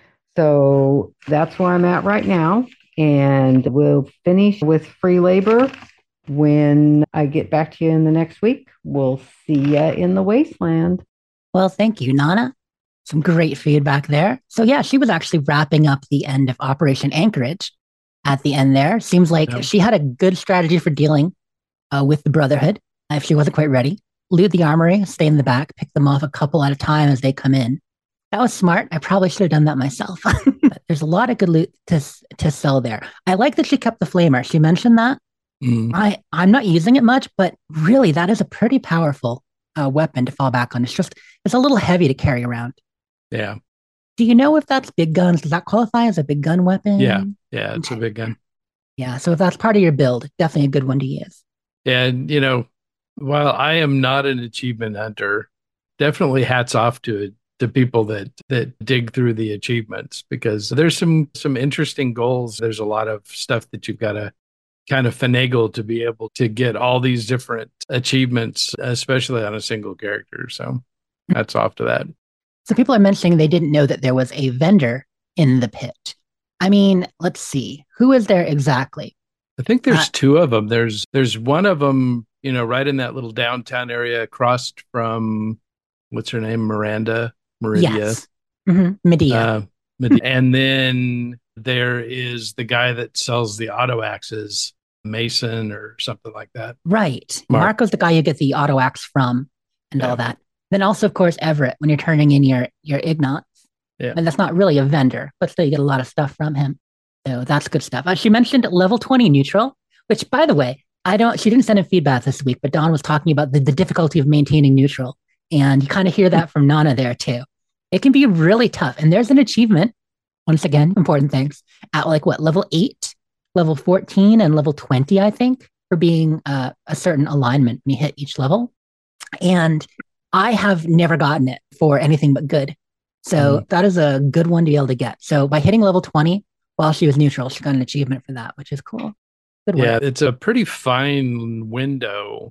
So that's where I'm at right now. And we'll finish with free labor when I get back to you in the next week. We'll see you in the wasteland. Well, thank you, Nana. Some great feedback there. So yeah, she was actually wrapping up the end of Operation Anchorage at the end there. Seems like Yep. she had a good strategy for dealing uh, with the Brotherhood if she wasn't quite ready. Loot the armory, stay in the back, pick them off a couple at a time as they come in. That was smart. I probably should have done that myself. But there's a lot of good loot to to sell there. I like that she kept the flamer. She mentioned that. Mm. I, I'm not using it much, but really that is a pretty powerful uh, weapon to fall back on. It's just, it's a little heavy to carry around. Yeah. Do you know if that's big guns? Does that qualify as a big gun weapon? Yeah. Yeah. It's a big gun. Yeah. So if that's part of your build, definitely a good one to use. And, you know, while I am not an achievement hunter, definitely hats off to to people that that dig through the achievements, because there's some some interesting goals. There's a lot of stuff that you've got to kind of finagle to be able to get all these different achievements, especially on a single character. So hats off to that. So people are mentioning they didn't know that there was a vendor in the pit. I mean, let's see. Who is there exactly? I think there's Uh, two of them. There's there's one of them, you know, right in that little downtown area across from, what's her name? Miranda, Meridia. Yes. hmm Medea. Uh, Medi- and then there is the guy that sells the auto axes, Mason or something like that. right. Mark. Marco's the guy you get the auto axe from and Yeah. all that. Then also, of course, Everett, when you're turning in your, your Ignots. Yeah. And that's not really a vendor, but still you get a lot of stuff from him. So that's good stuff. Uh, she mentioned level twenty neutral, which, by the way, I don't, she didn't send in feedback this week, but Dawn was talking about the, the difficulty of maintaining neutral. And you kind of hear that from Nana there too. It can be really tough. And there's an achievement, once again, important things, at like what, level eight, level fourteen, and level twenty, I think, for being uh, a certain alignment when you hit each level. And I have never gotten it for anything but good. So that is a good one to be able to get. So by hitting level twenty while she was neutral, she got an achievement for that, which is cool. Good work. Yeah, it's a pretty fine window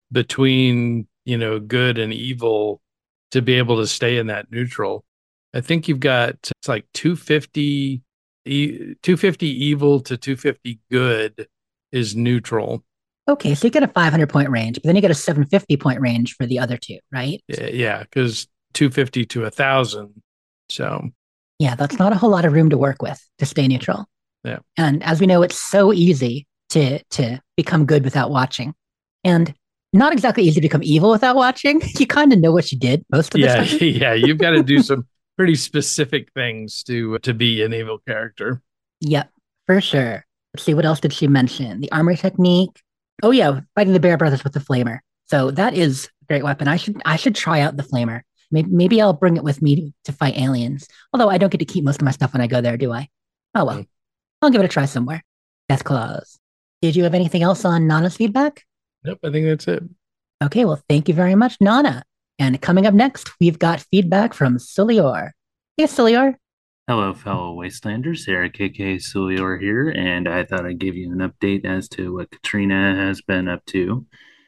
between, you know, good and evil to be able to stay in that neutral. I think you've got, it's like two fifty, e- two fifty evil to two fifty good is neutral. Okay, so you get a five hundred point range, but then you get a seven hundred fifty point range for the other two, right? Yeah, yeah, because two fifty to one thousand. So, Yeah, that's not a whole lot of room to work with to stay neutral. Yeah. And as we know, it's so easy to to become good without watching. And not exactly easy to become evil without watching. You kind of know what you did most of the yeah, time. yeah, you've got to do some pretty specific things to to be an evil character. Yep, for sure. Let's see, what else did she mention? The armor technique. Oh yeah, fighting the Bear Brothers with the flamer. So that is a great weapon. I should I should try out the flamer. Maybe, maybe I'll bring it with me to fight aliens. Although I don't get to keep most of my stuff when I go there, do I? Oh well. No. I'll give it a try somewhere. Death Claws. Did you have anything else on Nana's feedback? Nope, I think that's it. Okay, well, thank you very much, Nana. And coming up next, we've got feedback from Sulior. Yes, Sulior. Hello, fellow Wastelanders. Eric, aka Sulior here, and I thought I'd give you an update as to what Katrina has been up to.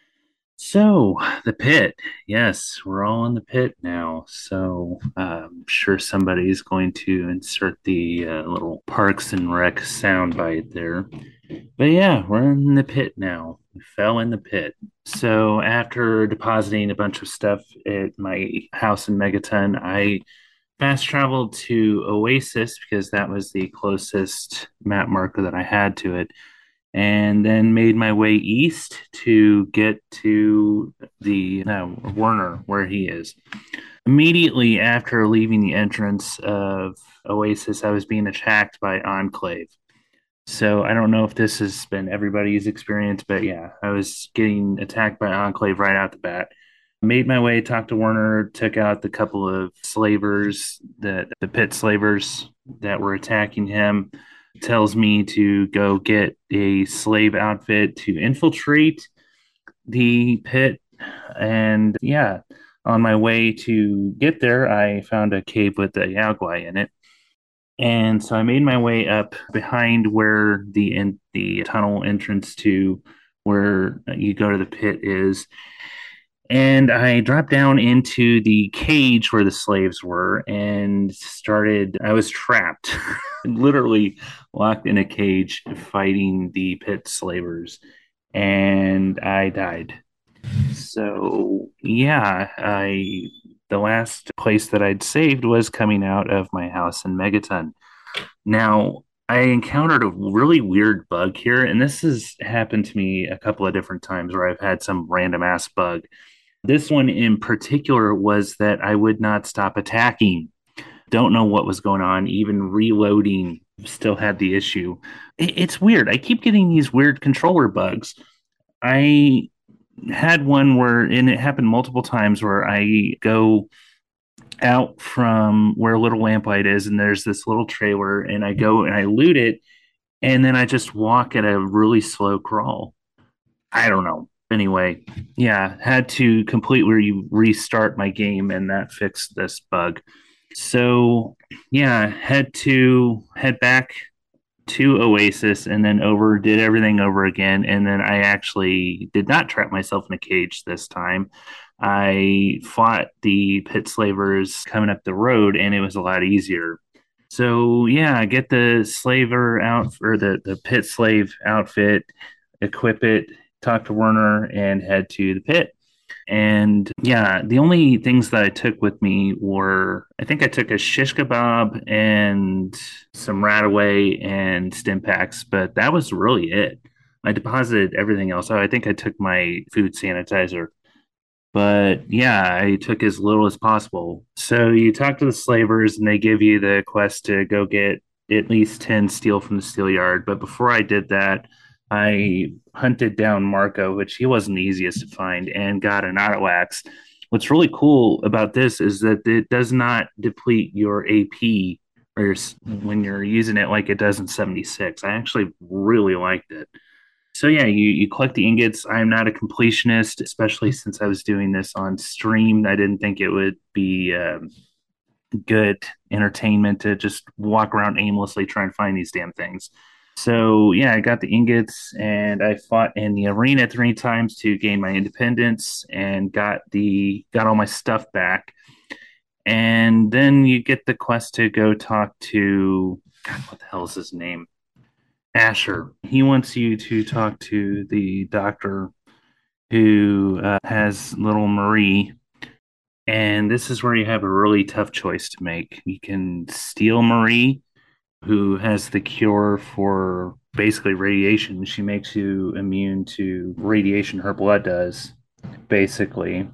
So, the pit. Yes, we're all in the pit now. So, uh, I'm sure somebody's going to insert the uh, little Parks and Rec soundbite there. But yeah, we're in the pit now. We fell in the pit. So after depositing a bunch of stuff at my house in Megaton, I fast traveled to Oasis because that was the closest map marker that I had to it, and then made my way east to get to the uh, Werner where he is. Immediately after leaving the entrance of Oasis, I was being attacked by Enclave. So I don't know if this has been everybody's experience, but yeah, I was getting attacked by Enclave right out the bat. Made my way, talked to Werner, took out the couple of slavers, that the pit slavers that were attacking him. Tells me to go get a slave outfit to infiltrate the pit. And yeah, on my way to get there, I found a cave with a Yaogwai in it. And so I made my way up behind where the in, the tunnel entrance to where you go to the pit is. And I dropped down into the cage where the slaves were and started. I was trapped, literally locked in a cage fighting the pit slavers. And I died. So, yeah, I the last place that I'd saved was coming out of my house in Megaton. Now, I encountered a really weird bug here, and this has happened to me a couple of different times where I've had some random ass bug. This one in particular was that I would not stop attacking. Don't know what was going on. Even reloading still had the issue. It's weird. I keep getting these weird controller bugs. I had one where, and it happened multiple times, where I go out from where Little Lamplight is, and there's this little trailer, and I go and I loot it, and then I just walk at a really slow crawl. I don't know. Anyway, yeah, had to completely restart my game, and that fixed this bug. So yeah, had to head back to Oasis and then over, did everything over again. And then I actually did not trap myself in a cage this time. I fought the pit slavers coming up the road, and it was a lot easier. So yeah, get the slaver out, or the, the pit slave outfit, equip it, talk to Werner, and head to the pit. And yeah, the only things that I took with me were, I think I took a shish kebab and some Radaway and stim packs, but that was really it. I deposited everything else. Oh, I think I took my food sanitizer. But yeah, I took as little as possible. So you talk to the slavers, and they give you the quest to go get at least ten steel from the steel yard. But before I did that, I hunted down Marco, which he wasn't the easiest to find, and got an auto axe. What's really cool about this is that it does not deplete your A P or your, when you're using it like it does in seventy-six. I actually really liked it. So yeah, you, you collect the ingots. I'm not a completionist, especially since I was doing this on stream. I didn't think it would be um, good entertainment to just walk around aimlessly trying to find these damn things. So yeah, I got the ingots, and I fought in the arena three times to gain my independence, and got the got all my stuff back. And then you get the quest to go talk to, God, what the hell is his name? Asher. He wants you to talk to the doctor who uh, has little Marie. And this is where you have a really tough choice to make. You can steal Marie, who has the cure for basically radiation. She makes you immune to radiation, her blood does, basically,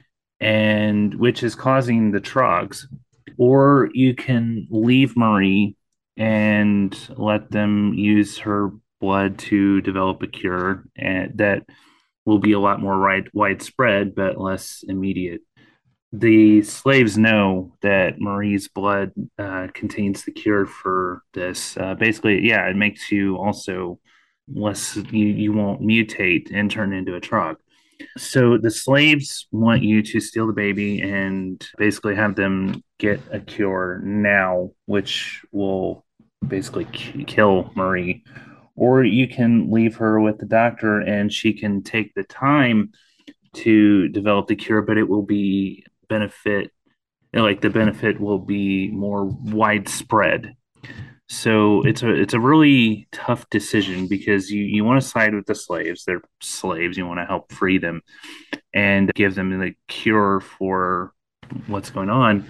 and which is causing the trogs. Or you can leave Marie and let them use her blood to develop a cure, and that will be a lot more right, widespread but less immediate. The slaves know that Marie's blood uh, contains the cure for this. Uh, basically, yeah, it makes you also less, you, you won't mutate and turn into a trog. So the slaves want you to steal the baby and basically have them get a cure now, which will basically k- kill Marie. Or you can leave her with the doctor, and she can take the time to develop the cure, but it will be benefit, like the benefit will be more widespread. So it's a it's a really tough decision because you, you want to side with the slaves. They're slaves. You want to help free them and give them the cure for what's going on.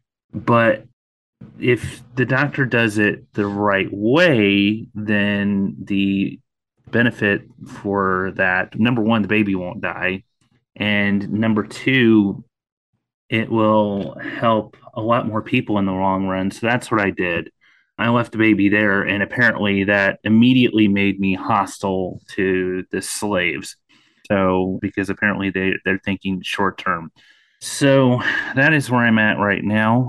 But if the doctor does it the right way, then the benefit for that, number one, the baby won't die. And number two, it will help a lot more people in the long run. So that's what I did. I left the baby there, and apparently that immediately made me hostile to the slaves. So, because apparently they, they're thinking short term. So that is where I'm at right now.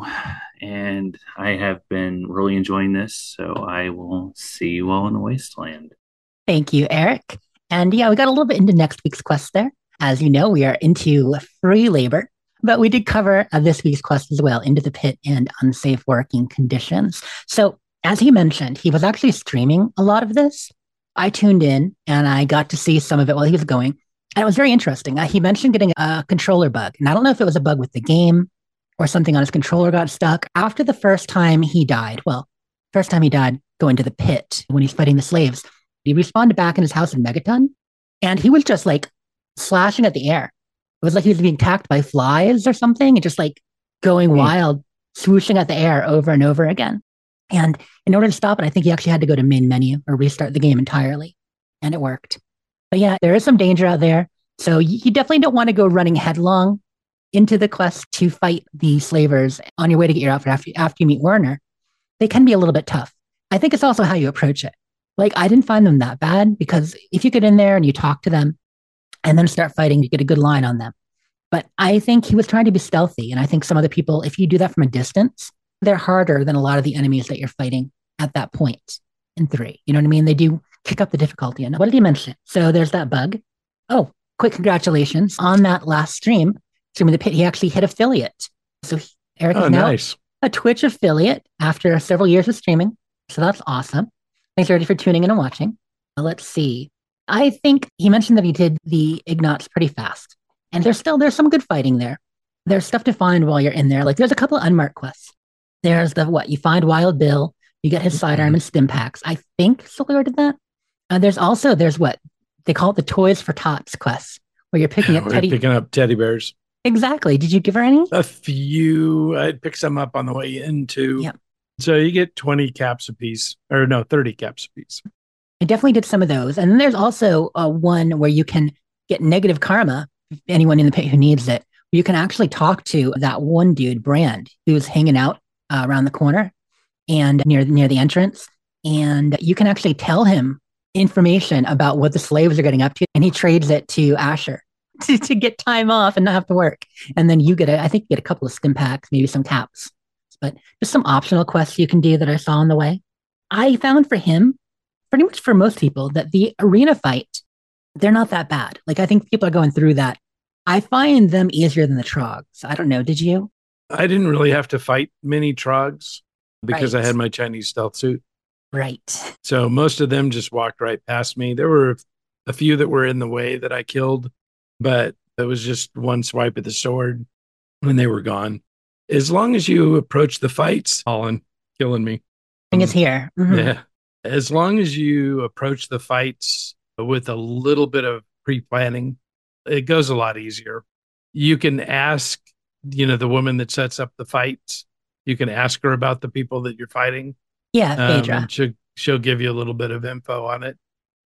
And I have been really enjoying this. So I will see you all in the wasteland. Thank you, Eric. And yeah, we got a little bit into next week's quest there. As you know, we are into free labor, but we did cover uh, this week's quest as well, Into the Pit and Unsafe Working Conditions. So as he mentioned, he was actually streaming a lot of this. I tuned in and I got to see some of it while he was going. And it was very interesting. Uh, he mentioned getting a controller bug. And I don't know if it was a bug with the game or something on his controller got stuck. After the first time he died, well, first time he died going to the pit when he's fighting the slaves, he respawned back in his house in Megaton. And he was just like slashing at the air. It was like he was being attacked by flies or something and just like going mm. wild, swooshing at the air over and over again. And in order to stop it, I think he actually had to go to main menu or restart the game entirely. And it worked. But yeah, there is some danger out there. So you definitely don't want to go running headlong into the quest to fight the slavers on your way to get your outfit after, after you meet Werner. They can be a little bit tough. I think it's also how you approach it. Like, I didn't find them that bad because if you get in there and you talk to them and then start fighting, you get a good line on them. But I think he was trying to be stealthy. And I think some of the people, if you do that from a distance, they're harder than a lot of the enemies that you're fighting at that point in three. You know what I mean? They do kick up the difficulty. And what did he mention? So there's that bug. Oh, quick congratulations. On that last stream, Streaming the Pit, he actually hit affiliate. So he, Eric oh, is now nice. a Twitch affiliate after several years of streaming. So that's awesome. Thanks, everybody, for tuning in and watching. Uh, let's see. I think he mentioned that he did the Ignatz pretty fast. And there's still, there's some good fighting there. There's stuff to find while you're in there. Like, there's a couple of unmarked quests. There's the, what, you find Wild Bill, you get his sidearm and stim packs. I think Solar did that. Uh, there's also, there's what, they call it the Toys for Tots quest, where you're picking up We're teddy. picking up teddy bears. Exactly. Did you give her any? A few. I'd pick some up on the way in too. Yep. So you get twenty caps a piece, or no, thirty caps a piece. I definitely did some of those. And then there's also uh, one where you can get negative karma, anyone in the pit who needs it. You can actually talk to that one dude, Brand, who's hanging out uh, around the corner and near, near the entrance. And you can actually tell him information about what the slaves are getting up to. And he trades it to Asher to, to get time off and not have to work. And then you get, a, I think you get a couple of stim packs, maybe some caps, but just some optional quests you can do that I saw on the way. I found for him, pretty much for most people, that the arena fight, they're not that bad. Like, I think people are going through that. I find them easier than the Trogs. I don't know. Did you? I didn't really have to fight many Trogs because Right. I had my Chinese stealth suit. Right. So most of them just walked right past me. There were a few that were in the way that I killed, but it was just one swipe of the sword when they were gone. As long as you approach the fights, Colin, killing me. Thing is here. Mhm. Yeah. As long as you approach the fights with a little bit of pre-planning, it goes a lot easier. You can ask, you know, the woman that sets up the fights, you can ask her about the people that you're fighting. Yeah, Um, Phaedra. and she'll, she'll give you a little bit of info on it.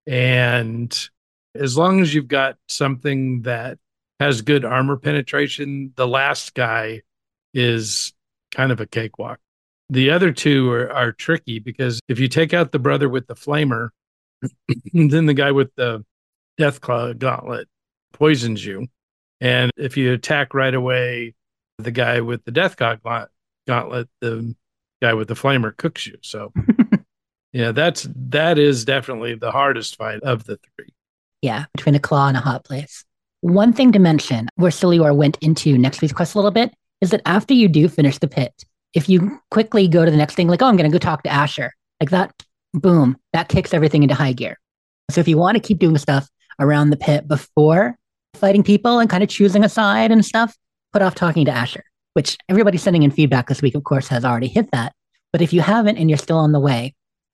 And as long as you've got something that has good armor penetration, the last guy is kind of a cakewalk. The other two are, are tricky because if you take out the brother with the flamer, then the guy with the Deathclaw gauntlet poisons you. And if you attack right away, the guy with the Deathclaw gauntlet, the guy with the flamer cooks you. So yeah, that's that is definitely the hardest fight of the three. Yeah, between a claw and a hot place. One thing to mention, where Silior went into next week's quest a little bit, is that after you do finish the pit, if you quickly go to the next thing, like, oh, I'm going to go talk to Asher, like that, boom, that kicks everything into high gear. So if you want to keep doing stuff around the pit before fighting people and kind of choosing a side and stuff, put off talking to Asher, which everybody sending in feedback this week, of course, has already hit that. But if you haven't and you're still on the way,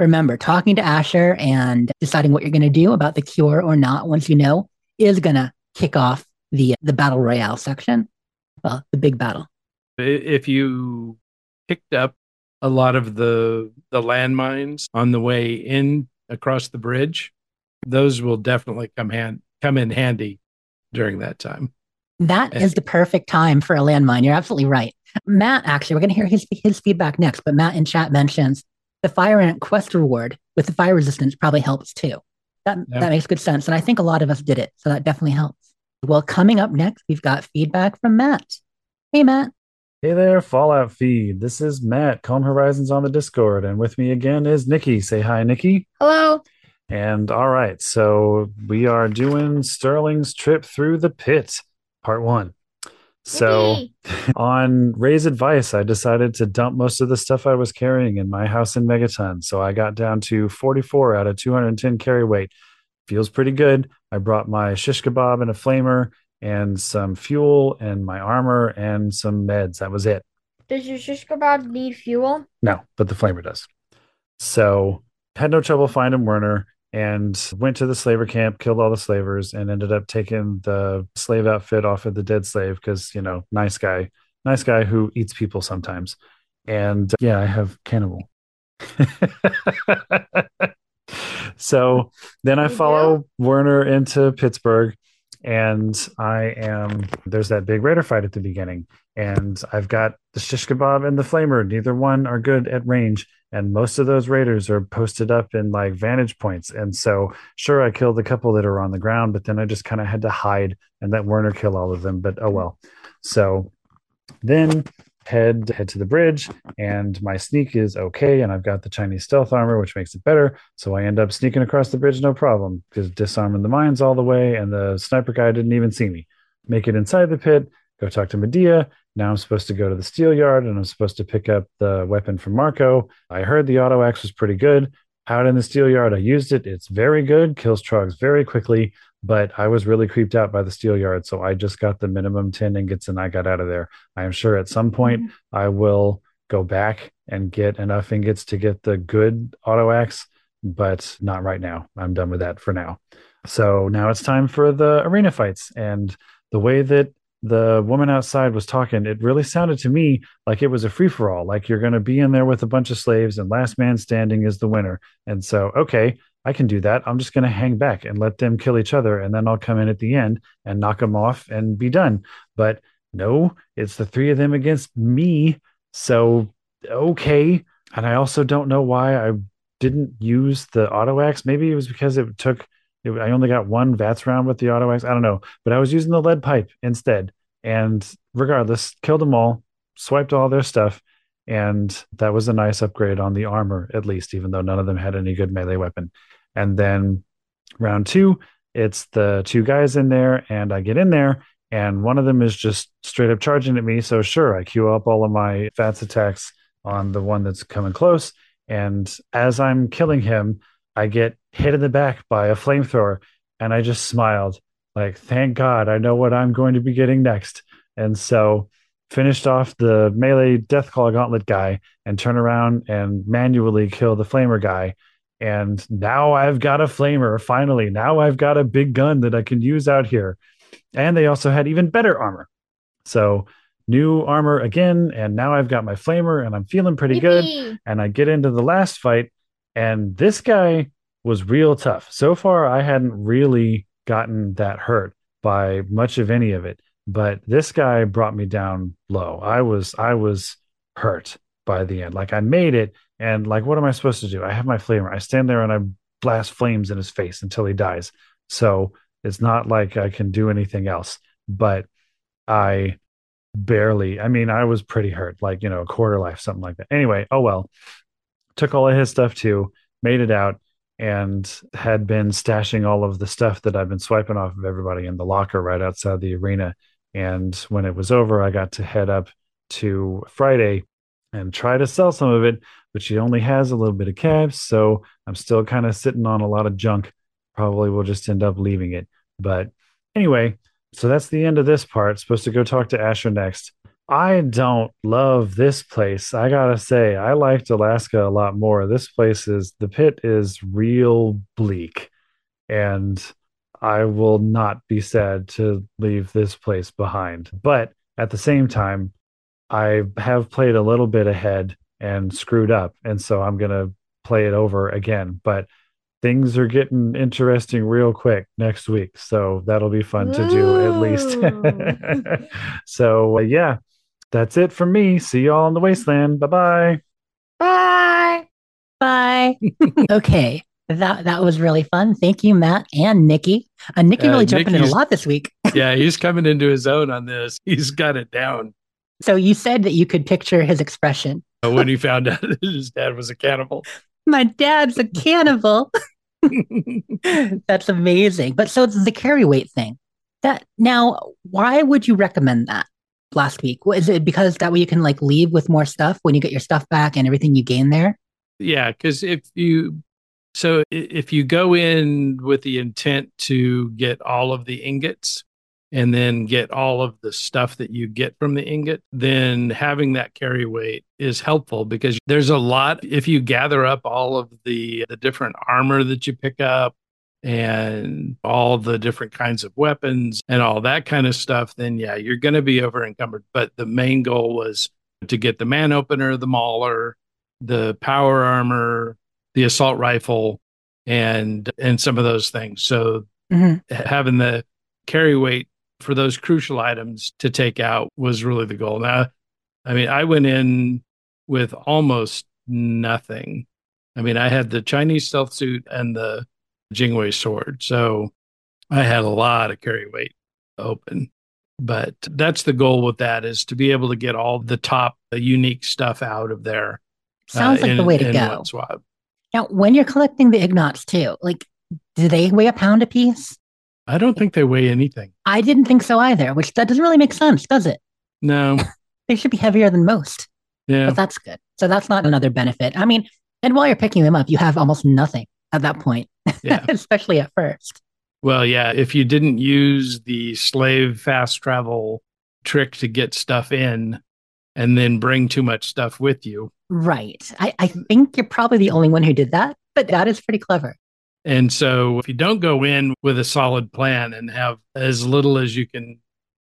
remember, talking to Asher and deciding what you're going to do about the cure or not once you know is going to kick off the the battle royale section. Well, the big battle. If you picked up a lot of the the landmines on the way in across the bridge, those will definitely come hand come in handy during that time. That is the perfect time for a landmine. You're absolutely right. Matt, actually, we're going to hear his his feedback next, but Matt in chat mentions the fire ant quest reward with the fire resistance probably helps too. That Yeah. that makes good sense, and I think a lot of us did it, so that definitely helps. Well, coming up next, we've got feedback from Matt. Hey, Matt. Hey there, Fallout feed. This is Matt, Calm Horizons on the Discord, and with me again is Nikki. Say hi, Nikki. Hello. And all right, so we are doing Sterling's trip through the pit, part one. So Yippee. on Ray's advice, I decided to dump most of the stuff I was carrying in my house in Megaton. So I got down to forty-four out of two hundred ten carry weight. Feels pretty good. I brought my shish kebab and a flamer and some fuel and my armor and some meds. That was it. Does your shish kebab need fuel? No, but the flamer does. So had no trouble finding Werner and went to the slaver camp, killed all the slavers, and ended up taking the slave outfit off of the dead slave because, you know, nice guy, nice guy who eats people sometimes. And uh, yeah, I have cannibal. So then I You follow do? Werner into Pittsburgh, and I am there's that big raider fight at the beginning, and I've got the shish kebab and the flamer. Neither one are good at range, and most of those raiders are posted up in like vantage points. And so, sure, I killed a couple that are on the ground, but then I just kind of had to hide and let Werner kill all of them. But oh well. So then head head to the bridge, and my sneak is okay, and I've got the Chinese stealth armor, which makes it better. So I end up sneaking across the bridge, no problem, because disarming the mines all the way, and the sniper guy didn't even see me. Make it inside the pit, go talk to Medea. Now I'm supposed to go to the steel yard, and I'm supposed to pick up the weapon from Marco. I heard the auto axe was pretty good. Out in the steel yard, I used it. It's very good, kills trogs very quickly, but I was really creeped out by the steel yard, so I just got the minimum ten ingots and I got out of there. I am sure at some point mm-hmm. I will go back and get enough ingots to get the good auto axe, but not right now. I'm done with that for now. So now it's time for the arena fights, and the way that the woman outside was talking, it really sounded to me like it was a free-for-all, like you're going to be in there with a bunch of slaves and last man standing is the winner. And so, okay, I can do that. I'm just going to hang back and let them kill each other, and then I'll come in at the end and knock them off and be done. But no, it's the three of them against me. So, okay. And I also don't know why I didn't use the auto axe. Maybe it was because it took, it, I only got one V A T S round with the auto axe. I don't know. But I was using the lead pipe instead. And regardless, killed them all, swiped all their stuff. And that was a nice upgrade on the armor, at least, even though none of them had any good melee weapon. And then round two, it's the two guys in there, and I get in there, and one of them is just straight up charging at me. So sure, I queue up all of my V A T S attacks on the one that's coming close. And as I'm killing him, I get hit in the back by a flamethrower, and I just smiled like, thank God, I know what I'm going to be getting next. And so finished off the melee Deathclaw Gauntlet guy and turn around and manually kill the flamer guy. And now I've got a flamer. Finally, now I've got a big gun that I can use out here. And they also had even better armor. So new armor again. And now I've got my flamer and I'm feeling pretty Yippee. good. And I get into the last fight, and this guy was real tough. So far, I hadn't really gotten that hurt by much of any of it. But this guy brought me down low. I was I was hurt by the end. Like I made it, and like, what am I supposed to do? I have my flamer. I stand there and I blast flames in his face until he dies. So it's not like I can do anything else. But I barely, I mean, I was pretty hurt, like, you know, a quarter life, something like that. Anyway, oh well. Took all of his stuff too, made it out, and had been stashing all of the stuff that I've been swiping off of everybody in the locker right outside the arena. And when it was over, I got to head up to Friday and try to sell some of it, but she only has a little bit of cash, so I'm still kind of sitting on a lot of junk. Probably will just end up leaving it. But anyway, so that's the end of this part. Supposed to go talk to Asher next. I don't love this place. I gotta say, I liked Alaska a lot more. This place is, the pit is real bleak, and I will not be sad to leave this place behind. But at the same time, I have played a little bit ahead and screwed up, and so I'm gonna play it over again. But things are getting interesting real quick next week, so that'll be fun to do at least. Ooh. So uh, yeah, that's it from me. See y'all in the wasteland. Bye bye. Bye. Bye. Okay. That that was really fun. Thank you, Matt and Nikki. Uh, Nikki Uh, really jumping in a Nikki's- lot this week. Yeah, he's coming into his own on this. He's got it down. So you said that you could picture his expression. When he found out that his dad was a cannibal. My dad's a cannibal. That's amazing. But so it's the carry weight thing. That now, why would you recommend that last week? Is it because that way you can like leave with more stuff when you get your stuff back and everything you gain there? Yeah, because if you so i- if you go in with the intent to get all of the ingots and then get all of the stuff that you get from the ingot, then having that carry weight is helpful because there's a lot. If you gather up all of the the different armor that you pick up and all the different kinds of weapons and all that kind of stuff, then yeah, you're going to be over encumbered. But the main goal was to get the man opener, the mauler, the power armor, the assault rifle, and and some of those things. So Mhm. having the carry weight for those crucial items to take out was really the goal. Now, I mean, I went in with almost nothing. I mean, I had the Chinese stealth suit and the Jingwei sword. So I had a lot of carry weight open. But that's the goal with that, is to be able to get all the top uh, unique stuff out of there. Sounds uh, like the in- way to in go. one swap. Now, when you're collecting the Ignots too, like, do they weigh a pound apiece? I don't think they weigh anything. I didn't think so either, which that doesn't really make sense, does it? No. They should be heavier than most, Yeah. but that's good. So that's not another benefit. I mean, and while you're picking them up, you have almost nothing at that point, Yeah. especially at first. Well, yeah, if you didn't use the slave fast travel trick to get stuff in and then bring too much stuff with you. Right. I, I think you're probably the only one who did that, but that is pretty clever. And so if you don't go in with a solid plan and have as little as you can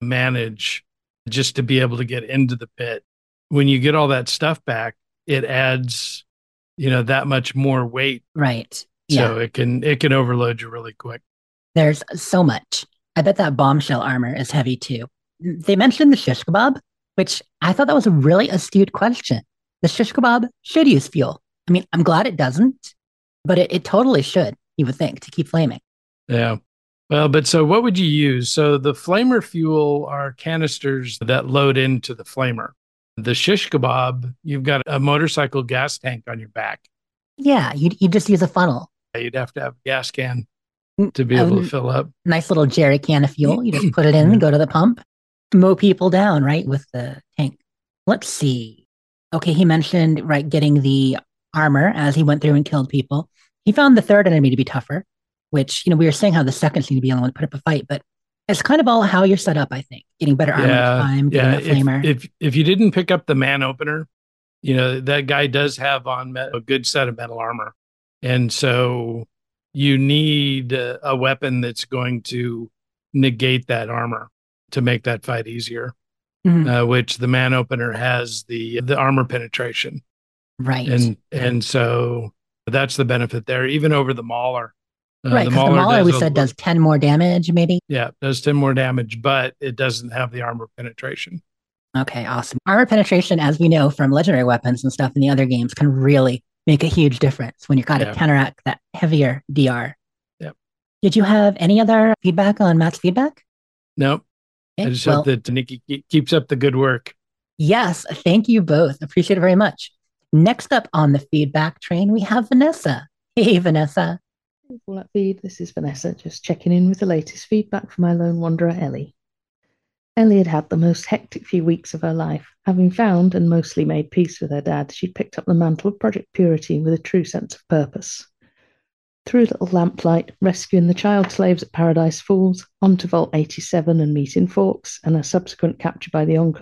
manage just to be able to get into the pit, when you get all that stuff back, it adds, you know, that much more weight. Right. Yeah. So it can it can overload you really quick. There's so much. I bet that bombshell armor is heavy too. They mentioned the shish kebab, which I thought that was a really astute question. The shish kebab should use fuel. I mean, I'm glad it doesn't, but it, it totally should, you would think, to keep flaming. Yeah. Well, but so what would you use? So the flamer fuel are canisters that load into the flamer. The shish kebab, you've got a motorcycle gas tank on your back. Yeah, you you just use a funnel. You'd have to have a gas can to be able Um, to fill up. Nice little jerry can of fuel. You just put it in and go to the pump, mow people down, right, with the tank. Let's see. Okay, he mentioned, right, getting the armor as he went through and killed people. He found the third enemy to be tougher, which, you know, we were saying how the second seemed to be the only one to put up a fight, but it's kind of all how you're set up, I think. Getting better armor Yeah, with time, getting yeah. that flamer. If, if if you didn't pick up the man opener, you know that guy does have on me- a good set of metal armor, and so you need a, a weapon that's going to negate that armor to make that fight easier. Mhm. Uh, which the man opener has the the armor penetration, Right. and and so that's the benefit there, even over the mauler. Uh, right, because the mauler, does we a said, li- does ten more damage, maybe. yeah, does ten more damage, but it doesn't have the armor penetration. Okay, awesome. Armor penetration, as we know from legendary weapons and stuff in the other games, can really make a huge difference when you're got to Yeah. counteract that heavier D R. Yep. Did you have any other feedback on Matt's feedback? Nope. I Okay, just well, hope that Nikki ke- keeps up the good work. yes, thank you both. Appreciate it very much. Next up on the feedback train, we have Vanessa. Hey, Vanessa. Fallout Feed, this is Vanessa, just checking in with the latest feedback from my lone wanderer, Ellie. Ellie had had the most hectic few weeks of her life. Having found and mostly made peace with her dad, she'd picked up the mantle of Project Purity with a true sense of purpose. Through Little Lamplight, rescuing the child slaves at Paradise Falls, onto Vault eighty-seven and meeting Forks, and a subsequent capture by the Enclave,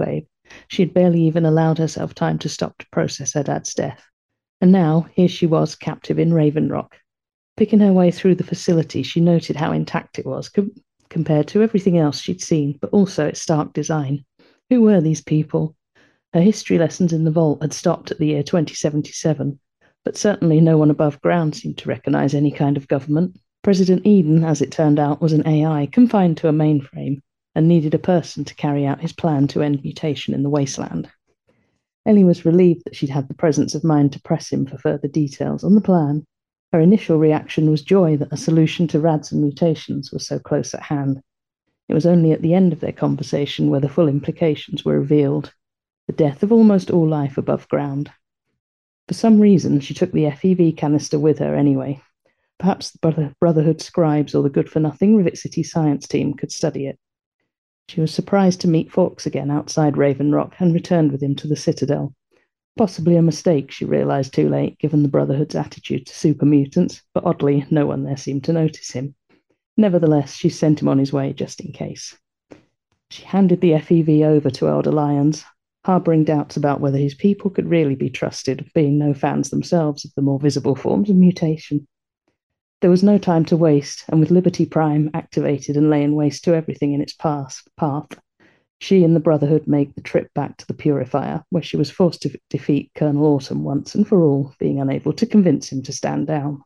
She had barely even allowed herself time to stop to process her dad's death. And now, here she was, captive in Raven Rock. Picking her way through the facility, she noted how intact it was com- compared to everything else she'd seen, but also its stark design. Who were these people? Her history lessons in the vault had stopped at the year twenty seventy-seven, but certainly no one above ground seemed to recognize any kind of government. President Eden, as it turned out, was an A I confined to a mainframe and needed a person to carry out his plan to end mutation in the wasteland. Ellie was relieved that she'd had the presence of mind to press him for further details on the plan. Her initial reaction was joy that a solution to rads and mutations was so close at hand. It was only at the end of their conversation where the full implications were revealed. The death of almost all life above ground. For some reason, she took the F E V canister with her anyway. Perhaps the Brotherhood scribes or the good-for-nothing Rivet City science team could study it. She was surprised to meet Fawkes again outside Raven Rock and returned with him to the Citadel. Possibly a mistake, she realised too late, given the Brotherhood's attitude to super mutants, but oddly, no one there seemed to notice him. Nevertheless, she sent him on his way just in case. She handed the F E V over to Elder Lyons, harbouring doubts about whether his people could really be trusted, being no fans themselves of the more visible forms of mutation. There was no time to waste, and with Liberty Prime activated and laying waste to everything in its path, path, she and the Brotherhood made the trip back to the Purifier, where she was forced to defeat Colonel Autumn once and for all, being unable to convince him to stand down.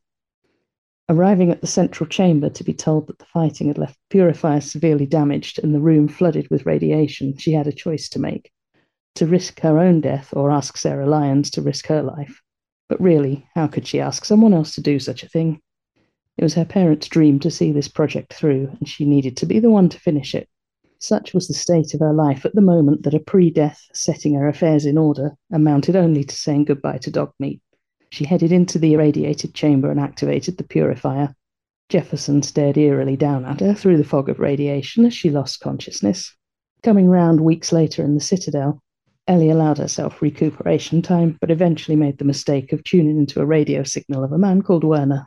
Arriving at the central chamber to be told that the fighting had left the Purifier severely damaged and the room flooded with radiation, she had a choice to make. To risk her own death or ask Sarah Lyons to risk her life. But really, how could she ask someone else to do such a thing? It was her parents' dream to see this project through, and she needed to be the one to finish it. Such was the state of her life at the moment that a pre-death setting her affairs in order amounted only to saying goodbye to Dogmeat. She headed into the irradiated chamber and activated the Purifier. Jefferson stared eerily down at her through the fog of radiation as she lost consciousness. Coming round weeks later in the Citadel, Ellie allowed herself recuperation time, but eventually made the mistake of tuning into a radio signal of a man called Werner.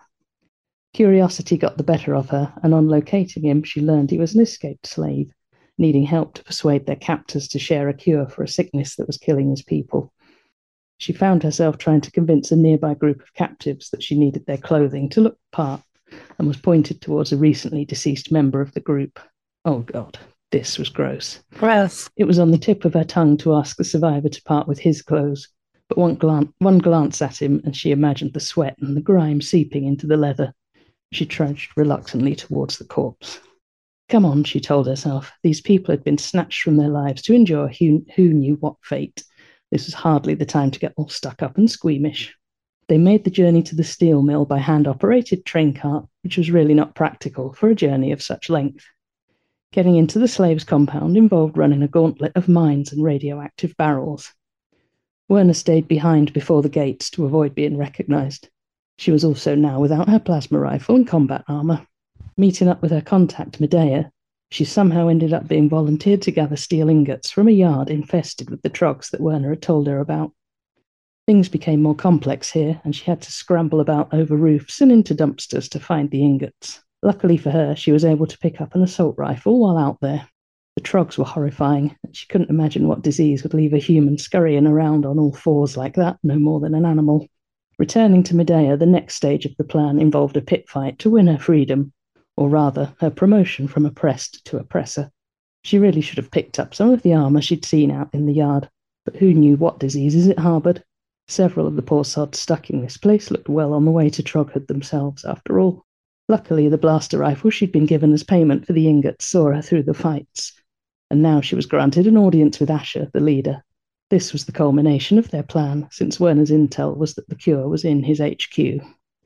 Curiosity got the better of her, and on locating him, she learned he was an escaped slave, needing help to persuade their captors to share a cure for a sickness that was killing his people. She found herself trying to convince a nearby group of captives that she needed their clothing to look the part, and was pointed towards a recently deceased member of the group. Oh God, this was gross. Gross. It was on the tip of her tongue to ask the survivor to part with his clothes, but one, glan- one glance at him and she imagined the sweat and the grime seeping into the leather. She trudged reluctantly towards the corpse. Come on, she told herself. These people had been snatched from their lives to endure who, who knew what fate. This was hardly the time to get all stuck up and squeamish. They made the journey to the steel mill by hand-operated train cart, which was really not practical for a journey of such length. Getting into the slaves' compound involved running a gauntlet of mines and radioactive barrels. Werner stayed behind before the gates to avoid being recognised. She was also now without her plasma rifle and combat armour. Meeting up with her contact, Medea, she somehow ended up being volunteered to gather steel ingots from a yard infested with the trogs that Werner had told her about. Things became more complex here, and she had to scramble about over roofs and into dumpsters to find the ingots. Luckily for her, she was able to pick up an assault rifle while out there. The trogs were horrifying, and she couldn't imagine what disease would leave a human scurrying around on all fours like that, no more than an animal. Returning to Medea, the next stage of the plan involved a pit fight to win her freedom, or rather, her promotion from oppressed to oppressor. She really should have picked up some of the armour she'd seen out in the yard, but who knew what diseases it harboured? Several of the poor sods stuck in this place looked well on the way to Troghood themselves, after all. Luckily, the blaster rifle she'd been given as payment for the ingots saw her through the fights, and now she was granted an audience with Asher, the leader. This was the culmination of their plan, since Werner's intel was that the cure was in his H Q.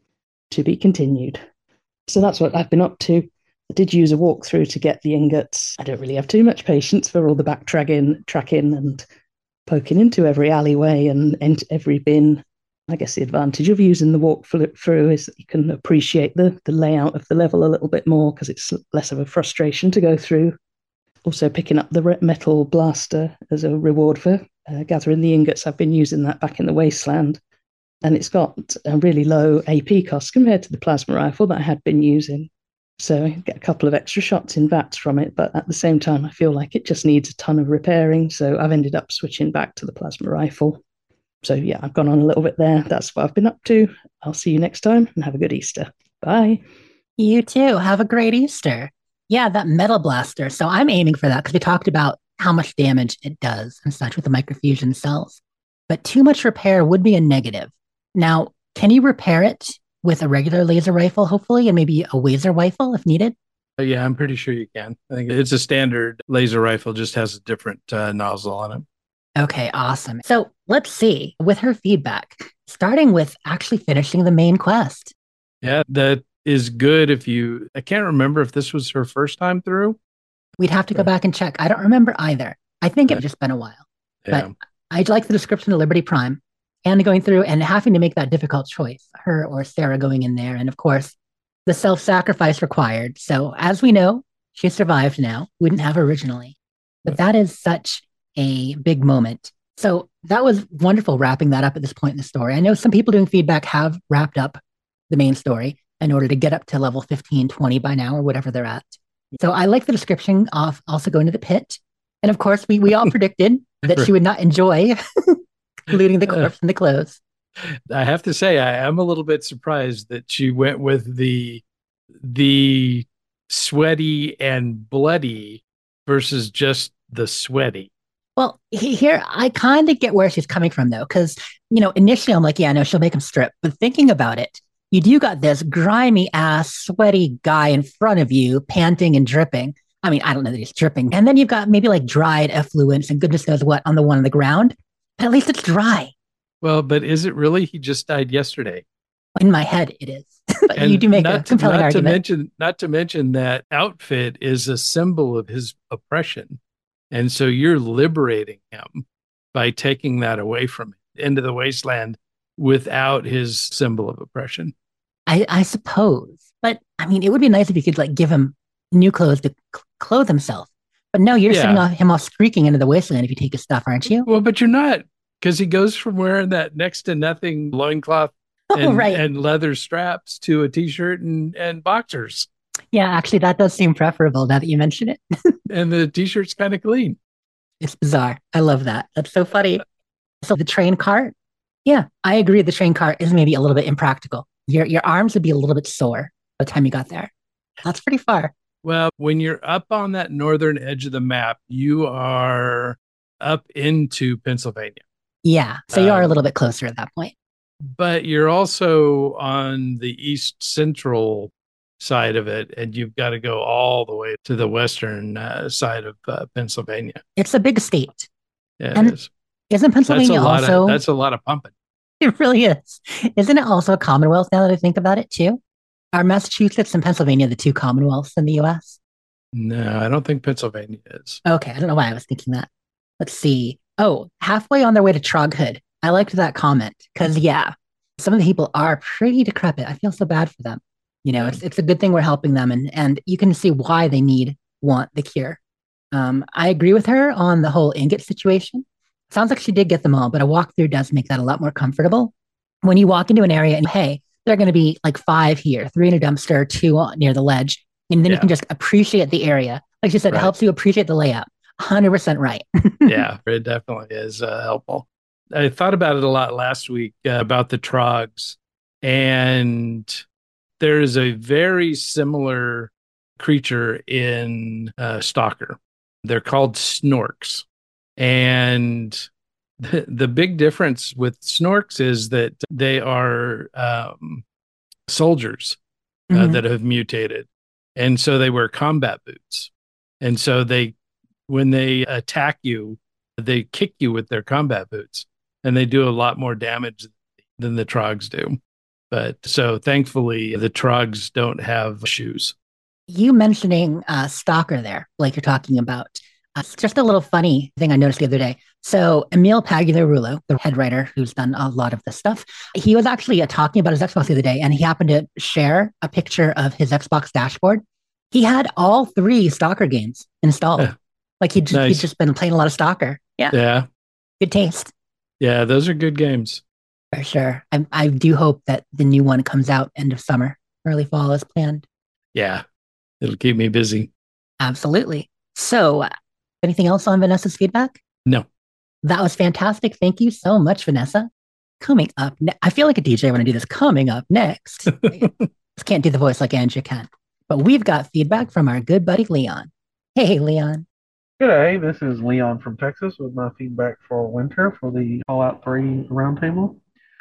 To be continued. So that's what I've been up to. I did use a walkthrough to get the ingots. I don't really have too much patience for all the backtracking tracking and poking into every alleyway and into every bin. I guess the advantage of using the walkthrough is that you can appreciate the, the layout of the level a little bit more because it's less of a frustration to go through. Also picking up the metal blaster as a reward for uh, gathering the ingots. I've been using that back in the wasteland. And it's got a really low A P cost compared to the plasma rifle that I had been using. So I get a couple of extra shots in V A Ts from it, but at the same time, I feel like it just needs a ton of repairing. So I've ended up switching back to the plasma rifle. So yeah, I've gone on a little bit there. That's what I've been up to. I'll see you next time and have a good Easter. Bye. You too. Have a great Easter. Yeah, that metal blaster. So I'm aiming for that because we talked about how much damage it does and such with the microfusion cells. But too much repair would be a negative. Now, can you repair it with a regular laser rifle, hopefully, and maybe a Wazer rifle if needed? Uh, yeah, I'm pretty sure you can. I think it's a standard laser rifle, just has a different uh, nozzle on it. Okay, awesome. So let's see with her feedback, starting with actually finishing the main quest. Yeah, that is good if you, I can't remember if this was her first time through. We'd have to go back and check. I don't remember either. I think it's just been a while. Yeah. But I like the description of Liberty Prime and going through and having to make that difficult choice, her or Sarah going in there. And of course, the self-sacrifice required. So as we know, she survived now. We didn't have her originally. But that is such a big moment. So that was wonderful wrapping that up at this point in the story. I know some people doing feedback have wrapped up the main story in order to get up to level fifteen, twenty by now or whatever they're at. So I like the description of also going to the pit. And of course, we, we all predicted that she would not enjoy looting the corpse and the clothes. I have to say, I am a little bit surprised that she went with the the sweaty and bloody versus just the sweaty. Well, he, here, I kind of get where she's coming from, though, because, you know, initially I'm like, yeah, no, she'll make him strip. But thinking about it, you do got this grimy ass, sweaty guy in front of you, panting and dripping. I mean, I don't know that he's dripping. And then you've got maybe like dried effluents and goodness knows what on the one on the ground. But at least it's dry. Well, but is it really? He just died yesterday. In my head, it is. But And you do make not a to, compelling not to argument. mention, not to mention that outfit is a symbol of his oppression, and so you're liberating him by taking that away from him into the wasteland without his symbol of oppression. I, I suppose. But I mean, it would be nice if you could like give him new clothes to cl- clothe himself. But no, you're Yeah. sending off him off streaking into the wasteland if you take his stuff, aren't you? Well, but you're not, because he goes from wearing that next to nothing loincloth Oh, and, right. and leather straps to a t-shirt and, and boxers. Yeah, actually, that does seem preferable now that you mention it. And the t-shirt's kind of clean. It's bizarre. I love that. That's so funny. So the train cart, yeah, I agree. The train cart is maybe a little bit impractical. Your your arms would be a little bit sore by the time you got there. That's pretty far. Well, when you're up on that northern edge of the map, you are up into Pennsylvania, Yeah, so you are a Um, little bit closer at that point. but you're also on the east central side of it, and you've got to go all the way to the western uh, side of uh, Pennsylvania. It's a big state. Yeah, And it is. Isn't That's a Pennsylvania lot also? of that's a lot of pumping. It really is. Isn't it also a Commonwealth now that I think about it too? Are Massachusetts and Pennsylvania the two Commonwealths in the U S? No, I don't think Pennsylvania is. Okay, I don't know why I was thinking that. Let's see. Oh, halfway on their way to Troghood. I liked that comment because, yeah, some of the people are pretty decrepit. I feel so bad for them. You know, it's it's a good thing we're helping them, and and you can see why they need want the cure. Um, I agree with her on the whole ingot situation. Sounds like she did get them all, but a walkthrough does make that a lot more comfortable. When you walk into an area and hey, there are going to be like five here, three in a dumpster, two on- near the ledge, and then you Yeah. can just appreciate the area. Like you said, it Right. helps you appreciate the layout. one hundred percent right. Yeah, it definitely is uh, helpful. I thought about it a lot last week uh, about the trogs, and there is a very similar creature in uh, Stalker. They're called snorks, and the, the big difference with snorks is that they are um, soldiers uh, Mhm. that have mutated, and so they wear combat boots, and so they when they attack you, they kick you with their combat boots, and they do a lot more damage than the trogs do. But so thankfully, the trogs don't have shoes. You mentioning uh, Stalker there, like you're talking about. Uh, it's just a little funny thing I noticed the other day. So Emil Pagliarulo, the head writer who's done a lot of this stuff, he was actually uh, talking about his Xbox the other day, and he happened to share a picture of his Xbox dashboard. He had all three Stalker games installed. Yeah. Like he'd, Nice. he'd just been playing a lot of Stalker. Yeah, Yeah, good taste. yeah, those are good games. For sure. I, I do hope that the new one comes out end of summer, early fall as planned. Yeah, It'll keep me busy. Absolutely. So, uh, anything else on Vanessa's feedback? No. That was fantastic. Thank you so much, Vanessa. Coming up, ne- I feel like a D J when I do this. Coming up next, just can't do the voice like Andrew can, but we've got feedback from our good buddy Leon. Hey, Leon. G'day, this is Leon from Texas with my feedback for winter for the Fallout three roundtable.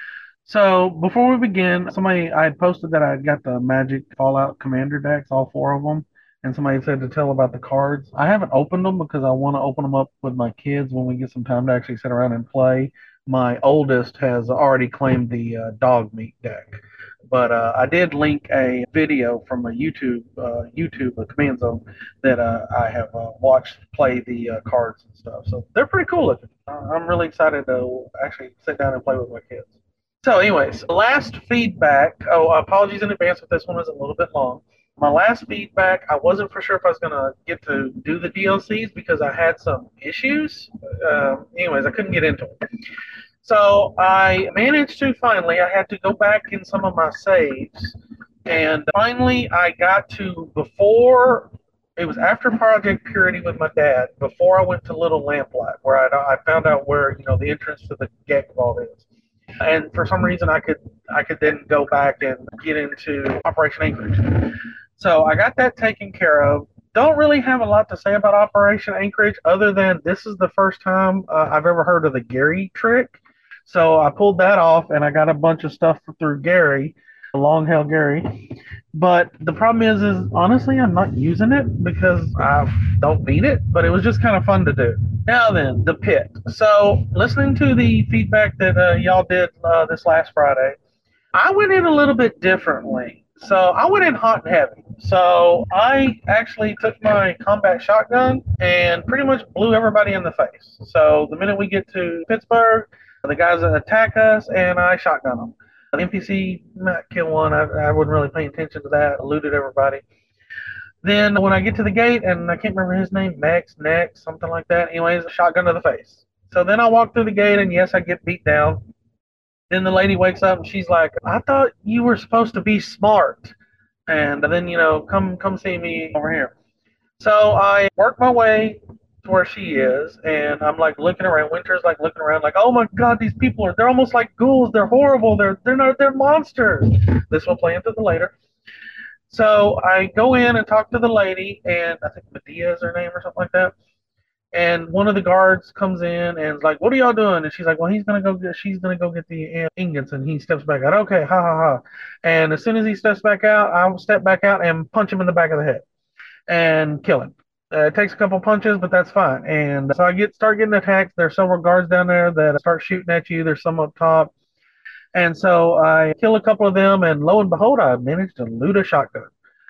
So before we begin, somebody I had posted that I had got the Magic Fallout Commander decks, all four of them, and somebody said to tell about the cards. I haven't opened them because I want to open them up with my kids when we get some time to actually sit around and play. My oldest has already claimed the uh, dog meat deck, but uh, I did link a video from a YouTube uh, YouTube a Command Zone that uh, I have uh, watched play the uh, cards and stuff. So they're pretty cool looking. Uh, I'm really excited to actually sit down and play with my kids. So, anyways, last feedback. Oh, apologies in advance if this one is a little bit long. My last feedback, I wasn't for sure if I was going to get to do the D L Cs because I had some issues. Uh, anyways, I couldn't get into it. So I managed to finally, I had to go back in some of my saves, and finally I got to before, it was after Project Purity with my dad, before I went to Little Lamplight, where I, I found out where, you know, the entrance to the Gek Vault is. And for some reason, I could I could then go back and get into Operation Anchorage. So I got that taken care of. Don't really have a lot to say about Operation Anchorage other than this is the first time uh, I've ever heard of the Gary trick. So I pulled that off, and I got a bunch of stuff through Gary, long hail Gary. But the problem is, is honestly, I'm not using it because I don't need it, but it was just kind of fun to do. Now then, the pit. So listening to the feedback that uh, y'all did uh, this last Friday, I went in a little bit differently. So I went in hot and heavy. So I actually took my combat shotgun and pretty much blew everybody in the face. So the minute we get to Pittsburgh, the guys that attack us, and I shotgun them. The N P C might kill one. I, I wasn't really paying attention to that. I looted everybody. Then when I get to the gate, and I can't remember his name, Max, Nex, something like that. Anyways, a shotgun to the face. So then I walk through the gate, and yes, I get beat down. Then the lady wakes up, and she's like, I thought you were supposed to be smart. And then, you know, come come see me over here. So I work my way to where she is, and I'm like looking around. Winter's like looking around, like, oh my god, these people are, they're almost like ghouls. They're horrible. They're, they're not, they're monsters. This will play into the later. So I go in and talk to the lady, and I think Medea is her name or something like that. And one of the guards comes in and is like, what are y'all doing? And she's like, well, he's going to go get, she's going to go get the ingots. And he steps back out. Okay, ha, ha, ha. And as soon as he steps back out, I'll step back out and punch him in the back of the head and kill him. Uh, it takes a couple punches, but that's fine. And so I get start getting attacked. There's several guards down there that start shooting at you. There's some up top. And so I kill a couple of them, and lo and behold, I managed to loot a shotgun.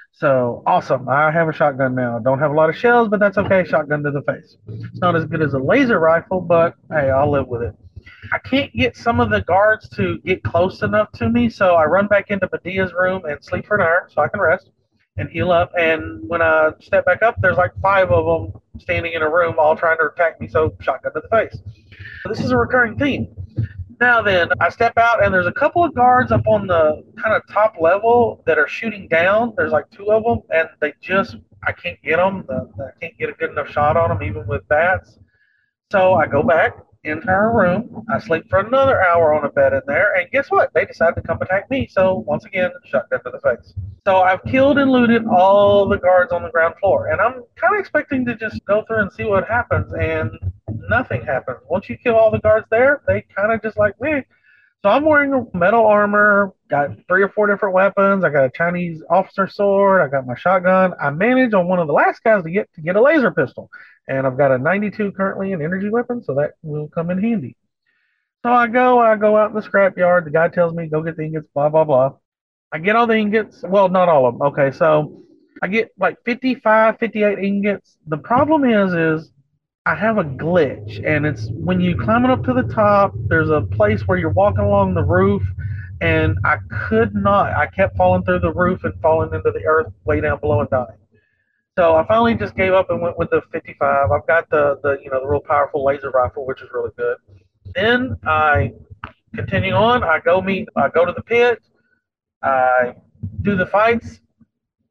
So awesome. I have a shotgun now. Don't have a lot of shells, but that's okay. Shotgun to the face. It's not as good as a laser rifle, but hey, I'll live with it. I can't get some of the guards to get close enough to me, so I run back into Medea's room and sleep for an hour so I can rest and heal up. And when I step back up, there's like five of them standing in a room all trying to attack me, so shotgun to the face. So this is a recurring theme. Now then, I step out, and there's a couple of guards up on the kind of top level that are shooting down. There's like two of them, and they just, I can't get them. The, I can't get a good enough shot on them, even with bats. So I go back into her room. I sleep for another hour on a bed in there, and guess what? They decide to come attack me. So once again, shotgun to the face. So I've killed and looted all the guards on the ground floor, and I'm kind of expecting to just go through and see what happens, and nothing happens. Once you kill all the guards there, they kind of just like me. So I'm wearing a metal armor, got three or four different weapons. I got a Chinese officer sword. I got my shotgun. I managed on one of the last guys to get to get a laser pistol, and I've got a ninety-two currently in energy weapon, so that will come in handy. So I go, I go out in the scrapyard. The guy tells me go get the ingots, blah blah blah. I get all the ingots. Well, not all of them. Okay, so I get like fifty-five, fifty-eight ingots. The problem is, is I have a glitch, and it's when you climbing up to the top, there's a place where you're walking along the roof, and I could not, I kept falling through the roof and falling into the earth way down below and dying. So I finally just gave up and went with the fifty-five. I've got the, the you know, the real powerful laser rifle, which is really good. Then I continue on, I go meet, I go to the pit, I do the fights.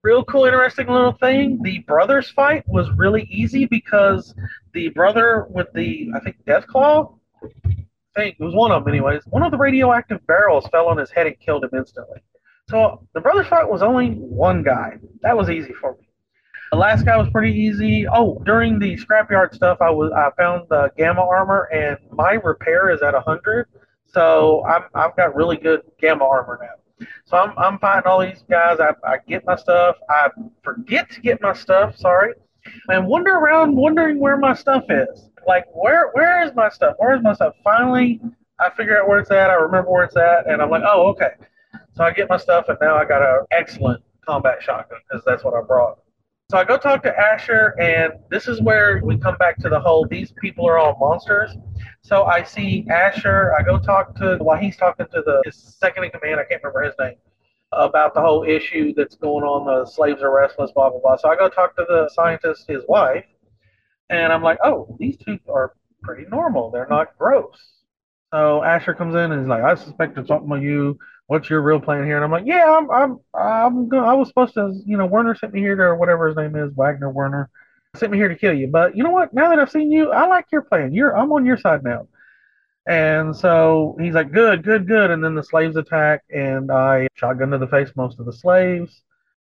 real cool, interesting little thing. The brothers fight was really easy because the brother with the, I think, Death Claw, I think it was one of them anyways, one of the radioactive barrels fell on his head and killed him instantly. So the brothers fight was only one guy. That was easy for me. The last guy was pretty easy. Oh, during the scrapyard stuff, I was I found the gamma armor, and my repair is at one hundred. So I'm, I've got really good gamma armor now. So I'm, I'm fighting all these guys. I, I get my stuff. I forget to get my stuff, sorry, and wander around wondering where my stuff is. Like, where where is my stuff? Where is my stuff? Finally, I figure out where it's at. I remember where it's at, and I'm like, oh, okay. So I get my stuff, and now I got an excellent combat shotgun because that's what I brought. So I go talk to Asher, and this is where we come back to the whole, these people are all monsters. So I see Asher, I go talk to, while he's talking to the his second in command, I can't remember his name, about the whole issue that's going on, the slaves are restless, blah, blah, blah. So I go talk to the scientist, his wife, and I'm like, oh, these two are pretty normal. They're not gross. So Asher comes in and he's like, I suspected something of you. What's your real plan here? And I'm like, yeah, I'm, I'm, I'm going. I was supposed to, you know, Werner sent me here to, or whatever his name is, Wagner Werner, sent me here to kill you. But you know what? Now that I've seen you, I like your plan. You're, I'm on your side now. And so he's like, good, good, good. And then the slaves attack, and I shotgun to the face most of the slaves.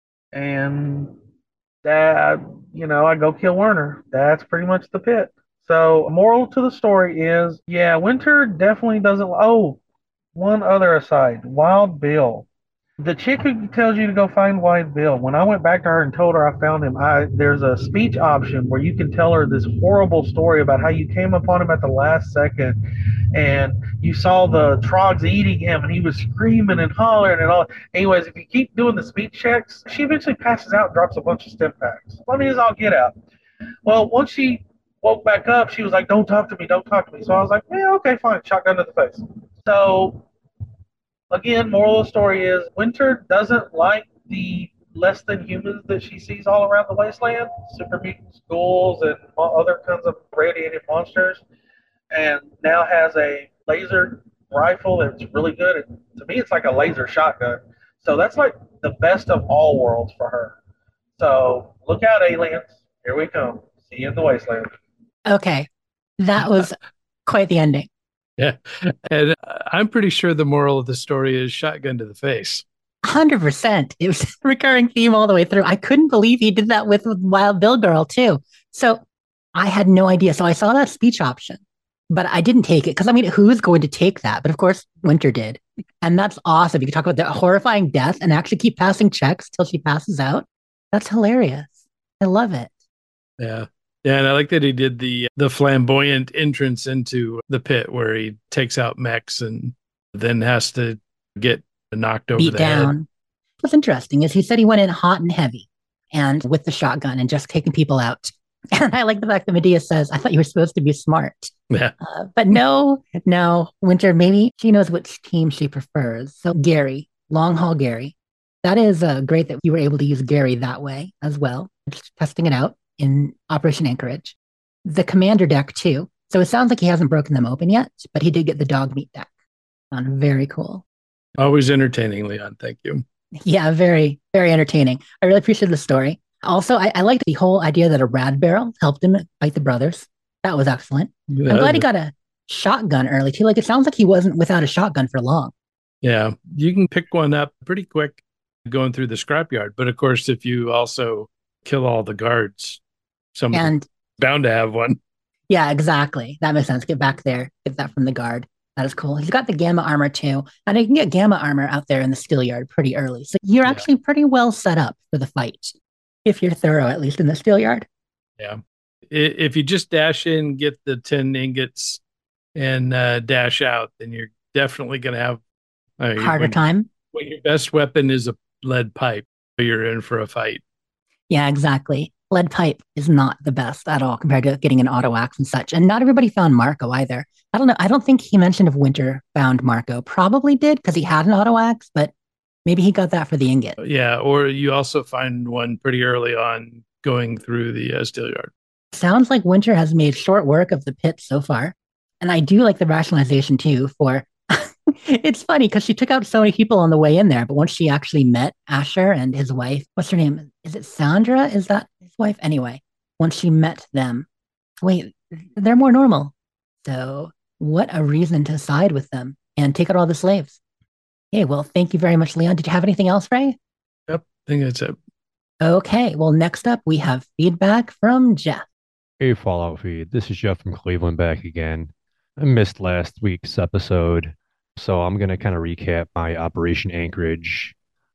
And that, you know, I go kill Werner. That's pretty much the pit. So, moral to the story is, yeah, Winter definitely doesn't. Oh, one other aside, Wild Bill. The chick who tells you to go find Wild Bill, when I went back to her and told her I found him, I there's a speech option where you can tell her this horrible story about how you came upon him at the last second and you saw the trogs eating him and he was screaming and hollering and all. Anyways, if you keep doing the speech checks, she eventually passes out and drops a bunch of stim packs. I mean, it's all get out. Well, once she woke back up, she was like, don't talk to me, don't talk to me. So I was like, yeah, okay, fine, shotgun to the face. So, again, moral of the story is Winter doesn't like the less than humans that she sees all around the wasteland, super mutants, ghouls, and other kinds of radiated monsters, and now has a laser rifle that's really good. And to me, it's like a laser shotgun. So that's like the best of all worlds for her. So look out, aliens. Here we come. See you in the wasteland. Okay. That was quite the ending. Yeah. And I'm pretty sure the moral of the story is shotgun to the face. one hundred percent. It was a recurring theme all the way through. I couldn't believe he did that with, with Wild Bill Girl, too. So I had no idea. So I saw that speech option, but I didn't take it because, I mean, who's going to take that? But of course, Winter did. And that's awesome. You can talk about the horrifying death and actually keep passing checks till she passes out. That's hilarious. I love it. Yeah. Yeah, and I like that he did the the flamboyant entrance into the pit where he takes out mechs and then has to get knocked over Beat the down. head. What's interesting is he said he went in hot and heavy and with the shotgun and just taking people out. And I like the fact that Medea says, I thought you were supposed to be smart. Yeah. Uh, but no, no, Winter, maybe she knows which team she prefers. So Gary, long haul Gary. That is uh, great that you were able to use Gary that way as well. Just testing it out in Operation Anchorage. The commander deck too. So it sounds like he hasn't broken them open yet, but he did get the dog meat deck. Um, very cool. Always entertaining, Leon. Thank you. Yeah, very, very entertaining. I really appreciate the story. Also, I, I liked the whole idea that a rad barrel helped him fight the brothers. That was excellent. Yeah. I'm glad he got a shotgun early too. Like, it sounds like he wasn't without a shotgun for long. Yeah, you can pick one up pretty quick going through the scrapyard. But of course, if you also kill all the guards, someone's And bound to have one. yeah, exactly. That makes sense. Get back there. Get that from the guard. That is cool. He's got the gamma armor too. And you can get gamma armor out there in the steel yard pretty early. So you're Yeah. actually pretty well set up for the fight. If you're thorough, at least in the steel yard. Yeah. I- If you just dash in, get the ten ingots, and uh, dash out, then you're definitely going to have uh, Harder when, time. when your best weapon is a lead pipe, you're in for a fight. Yeah, exactly. Lead pipe is not the best at all compared to getting an auto axe and such. And not everybody found Marco either. I don't know. I don't think he mentioned if Winter found Marco. Probably did because he had an auto axe, but maybe he got that for the ingot. Yeah. Or you also find one pretty early on going through the uh, steel yard. Sounds like Winter has made short work of the pit so far. And I do like the rationalization too for It's funny because she took out so many people on the way in there, but once she actually met Asher and his wife, what's her name? Is it Sandra? Is that his wife? Anyway, once she met them, wait, they're more normal. So, what a reason to side with them and take out all the slaves. Okay, well, thank you very much, Leon. Did you have anything else, Ray? Yep, I think that's it. Okay, well, next up, we have feedback from Jeff. Hey, Fallout Feed. This is Jeff from Cleveland back again. I missed last week's episode, so I'm going to kind of recap my Operation Anchorage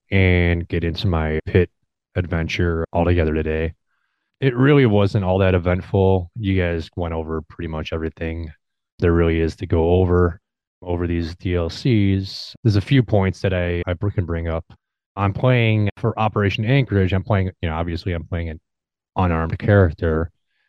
and get into my pit adventure altogether today. It really wasn't all that eventful. You guys went over pretty much everything there really is to go over over these D L Cs. There's a few points that I, I can bring up. I'm playing for Operation Anchorage. I'm playing, you know, obviously I'm playing an unarmed character.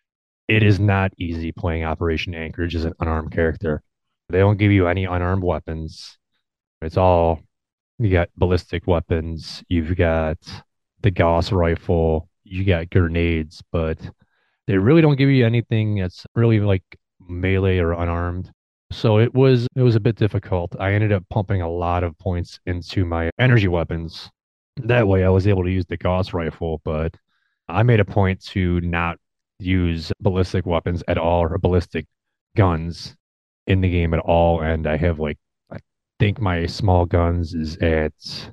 It is not easy playing Operation Anchorage as an unarmed character. They don't give you any unarmed weapons. It's all, you got ballistic weapons, you've got the Gauss rifle, you got grenades, but they really don't give you anything that's really like melee or unarmed. So it was it was a bit difficult. I ended up pumping a lot of points into my energy weapons. That way I was able to use the Gauss rifle, but I made a point to not use ballistic weapons at all or ballistic guns in the game at all. And I have like, I think my small guns is at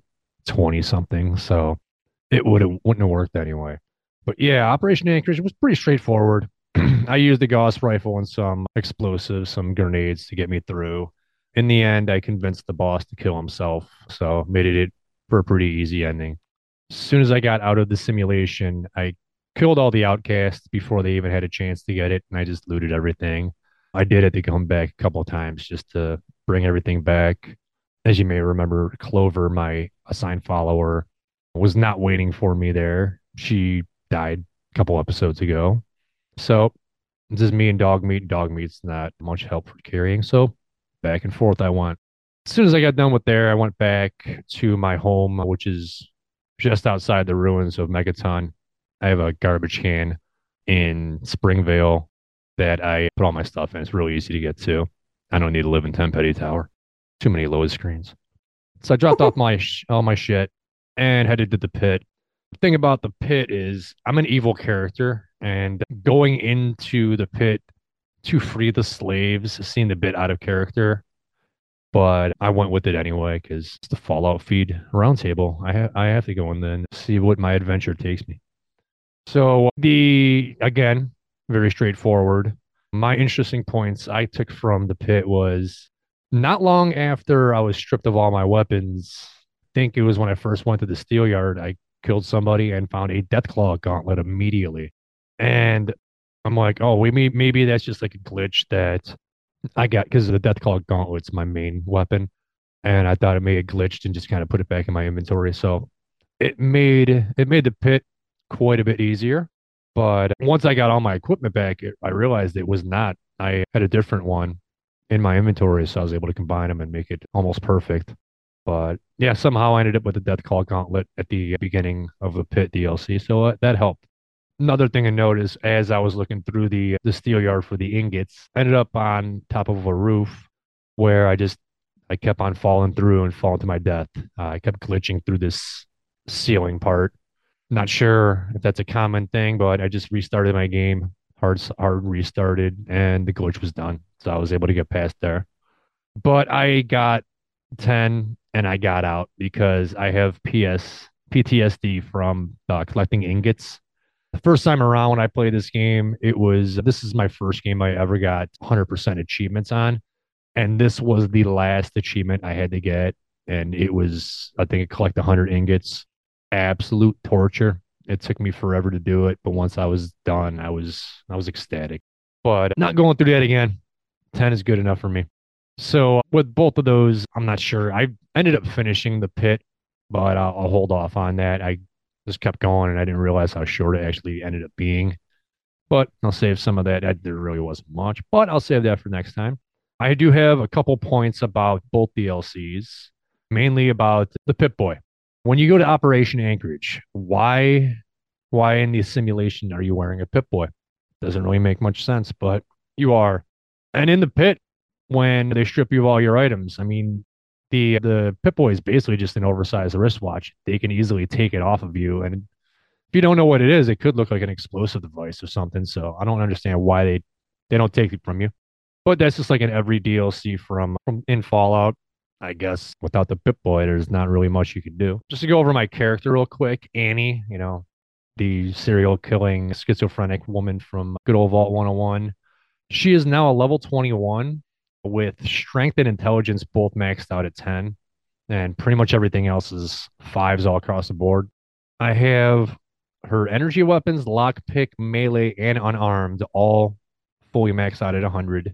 twenty something. So it would have wouldn't have worked anyway. But yeah, Operation Anchorage was pretty straightforward. I used the Gauss rifle and some explosives, some grenades to get me through. In the end, I convinced the boss to kill himself. So made it for a pretty easy ending. As soon as I got out of the simulation, I killed all the outcasts before they even had a chance to get it, and I just looted everything. I did have to come back a couple of times just to bring everything back. As you may remember, Clover, my assigned follower, was not waiting for me there. She died a couple episodes ago. So this is me and dog meat. Dog meat's not much help for carrying. So back and forth I went. As soon as I got done with there, I went back to my home, which is just outside the ruins of Megaton. I have a garbage can in Springvale that I put all my stuff in. It's really easy to get to. I don't need to live in Tenpenny Tower. Too many load screens. So I dropped off my sh- all my shit and headed to the pit. The thing about the pit is I'm an evil character, and going into the pit to free the slaves seemed a bit out of character. But I went with it anyway because it's the Fallout Feed roundtable. I ha- I have to go in there and see what my adventure takes me. So the again, very straightforward. My interesting points I took from the pit was not long after I was stripped of all my weapons. I think it was when I first went to the steel yard. I killed somebody and found a Deathclaw gauntlet immediately. And I'm like, oh, maybe maybe that's just like a glitch that I got because the Deathclaw gauntlet's my main weapon. And I thought it may have glitched and just kind of put it back in my inventory. So it made it made the pit quite a bit easier. But once I got all my equipment back, it, I realized it was not. I had a different one in my inventory, so I was able to combine them and make it almost perfect. But yeah, somehow I ended up with the Deathclaw gauntlet at the beginning of the pit D L C, so uh, that helped. Another thing I noticed as I was looking through the the steel yard for the ingots, I ended up on top of a roof where I just I kept on falling through and falling to my death. Uh, I kept glitching through this ceiling part. Not sure if that's a common thing, but I just restarted my game, hard hard restarted, and the glitch was done. So I was able to get past there. But I got ten and I got out because I have P S P T S D from uh, collecting ingots. The first time around when I played this game, it was this is my first game I ever got one hundred percent achievements on. And this was the last achievement I had to get. And it was, I think, it collect one hundred ingots. Absolute torture. It took me forever to do it. But once I was done, I was I was ecstatic. But not going through that again. ten is good enough for me. So with both of those, I'm not sure. I ended up finishing the pit, but I'll, I'll hold off on that. I just kept going and I didn't realize how short it actually ended up being. But I'll save some of that. There really wasn't much, but I'll save that for next time. I do have a couple points about both D L Cs, mainly about the Pip-Boy. When you go to Operation Anchorage, why why in the simulation are you wearing a Pip-Boy? Doesn't really make much sense, but you are. And in the pit, when they strip you of all your items, I mean, The the Pip-Boy is basically just an oversized wristwatch. They can easily take it off of you, and if you don't know what it is, it could look like an explosive device or something. So I don't understand why they they don't take it from you. But that's just like in every D L C from from in Fallout. I guess without the Pip-Boy, there's not really much you can do. Just to go over my character real quick, Annie, you know, the serial killing schizophrenic woman from good old Vault one oh one. She is now a level twenty-one with strength and intelligence both maxed out at ten, and pretty much everything else is fives all across the board. I have her energy weapons, lockpick, melee, and unarmed all fully maxed out at one hundred.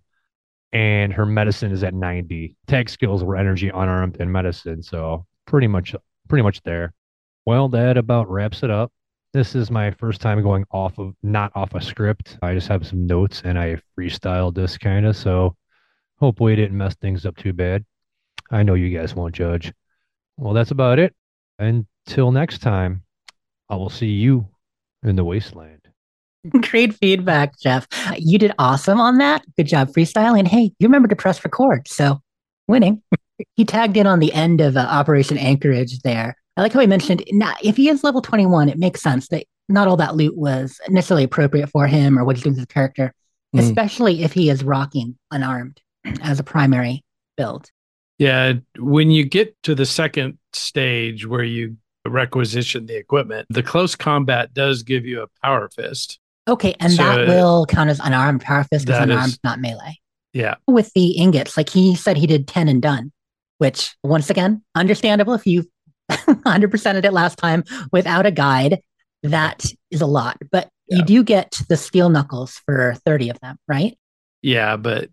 And her medicine is at ninety. Tag skills were energy, unarmed, and medicine, so pretty much pretty much there. Well, that about wraps it up. This is my first time going off of not off a script. I just have some notes and I freestyled this kind of, so hopefully it didn't mess things up too bad. I know you guys won't judge. Well, that's about it. Until next time, I will see you in the wasteland. Great feedback, Jeff. You did awesome on that. Good job freestyling. And hey, you remember to press record, so winning. He tagged in on the end of uh, Operation Anchorage there. I like how he mentioned, now, if he is level twenty-one, it makes sense that not all that loot was necessarily appropriate for him or what he's doing with his character, mm. especially if he is rocking unarmed as a primary build. Yeah, when you get to the second stage where you requisition the equipment, the close combat does give you a power fist. Okay, and so, that will count as unarmed power fist because unarmed, is, not melee. Yeah. With the ingots, like he said he did ten and done, which once again, understandable if you one hundred percented it last time without a guide. That is a lot, but yeah. You do get the steel knuckles for thirty of them, right? Yeah, but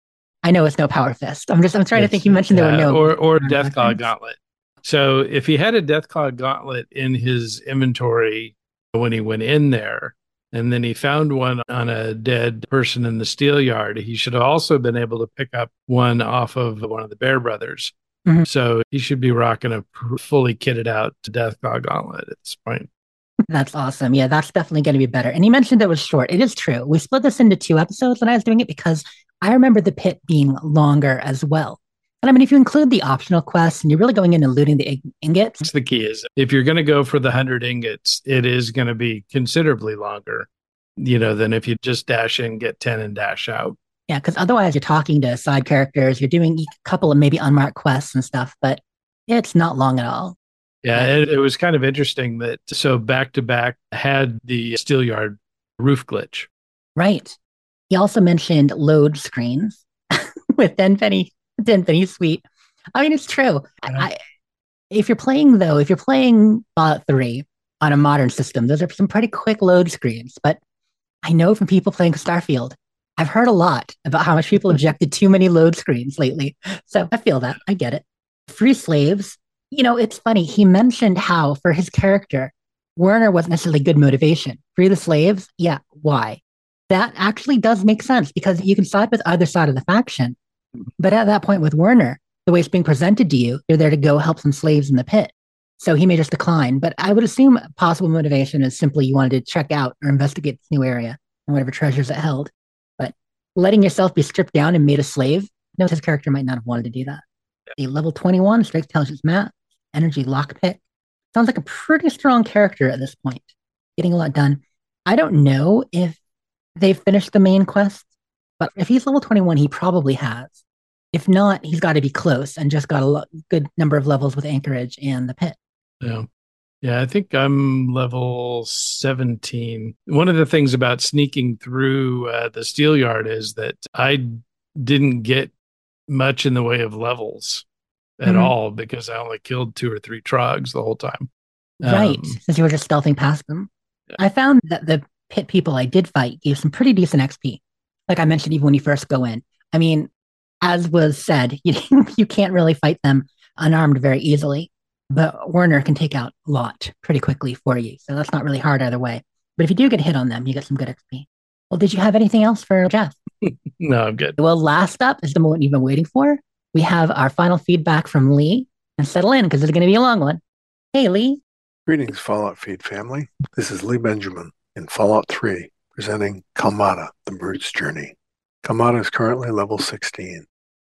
I know it's no power fist. I'm just I'm trying to think. You mentioned yeah, there were no or or Deathclaw Gauntlet. So if he had a Deathclaw Gauntlet in his inventory when he went in there, and then he found one on a dead person in the steel yard, he should have also been able to pick up one off of one of the Bear Brothers. Mm-hmm. So he should be rocking a fully kitted out Deathclaw Gauntlet at this point. That's awesome. Yeah, that's definitely going to be better. And he mentioned it was short. It is true. We split this into two episodes when I was doing it because I remember the pit being longer as well. And I mean, if you include the optional quests and you're really going in and looting the ingots. That's the key is if you're going to go for the one hundred ingots, it is going to be considerably longer, you know, than if you just dash in, get ten and dash out. Yeah, because otherwise you're talking to side characters, you're doing a couple of maybe unmarked quests and stuff, but it's not long at all. Yeah, it, it was kind of interesting that so back to back had the Steelyard roof glitch. Right. He also mentioned load screens with Tenpenny, Tenpenny Suite. I mean, it's true. Yeah. I, if you're playing, though, if you're playing Fallout three on a modern system, those are some pretty quick load screens. But I know from people playing Starfield, I've heard a lot about how much people objected to too many load screens lately. So I feel that. I get it. Free slaves. You know, it's funny. He mentioned how for his character, Werner wasn't necessarily good motivation. Free the slaves? Yeah. Why? That actually does make sense because you can side with either side of the faction. But at that point with Werner, the way it's being presented to you, you're there to go help some slaves in the pit. So he may just decline. But I would assume possible motivation is simply you wanted to check out or investigate this new area and whatever treasures it held. But letting yourself be stripped down and made a slave, no, his character might not have wanted to do that. The level twenty-one, strength, intelligence, math, energy, lockpick. Sounds like a pretty strong character at this point. Getting a lot done. I don't know if they've finished the main quest, but if he's level twenty-one, he probably has. If not, he's got to be close and just got a lo- good number of levels with Anchorage and the pit. Yeah. Yeah, I think I'm level seventeen. One of the things about sneaking through uh, the steel yard is that I didn't get much in the way of levels at mm-hmm. all because I only killed two or three trogs the whole time. Right, um, since you were just stealthing past them. Yeah. I found that the pit people I did fight gave some pretty decent X P. Like I mentioned, even when you first go in. I mean, as was said, you, you can't really fight them unarmed very easily, but Werner can take out a lot pretty quickly for you. So that's not really hard either way. But if you do get hit on them, you get some good X P. Well, did you have anything else for Jeff? No, I'm good. Well, last up is the moment you've been waiting for. We have our final feedback from Lee. And settle in because it's going to be a long one. Hey, Lee. Greetings, Fallout Feed family. This is Lee Benjamin in Fallout three, presenting Kalmata, the Brute's Journey. Kalmata is currently level sixteen.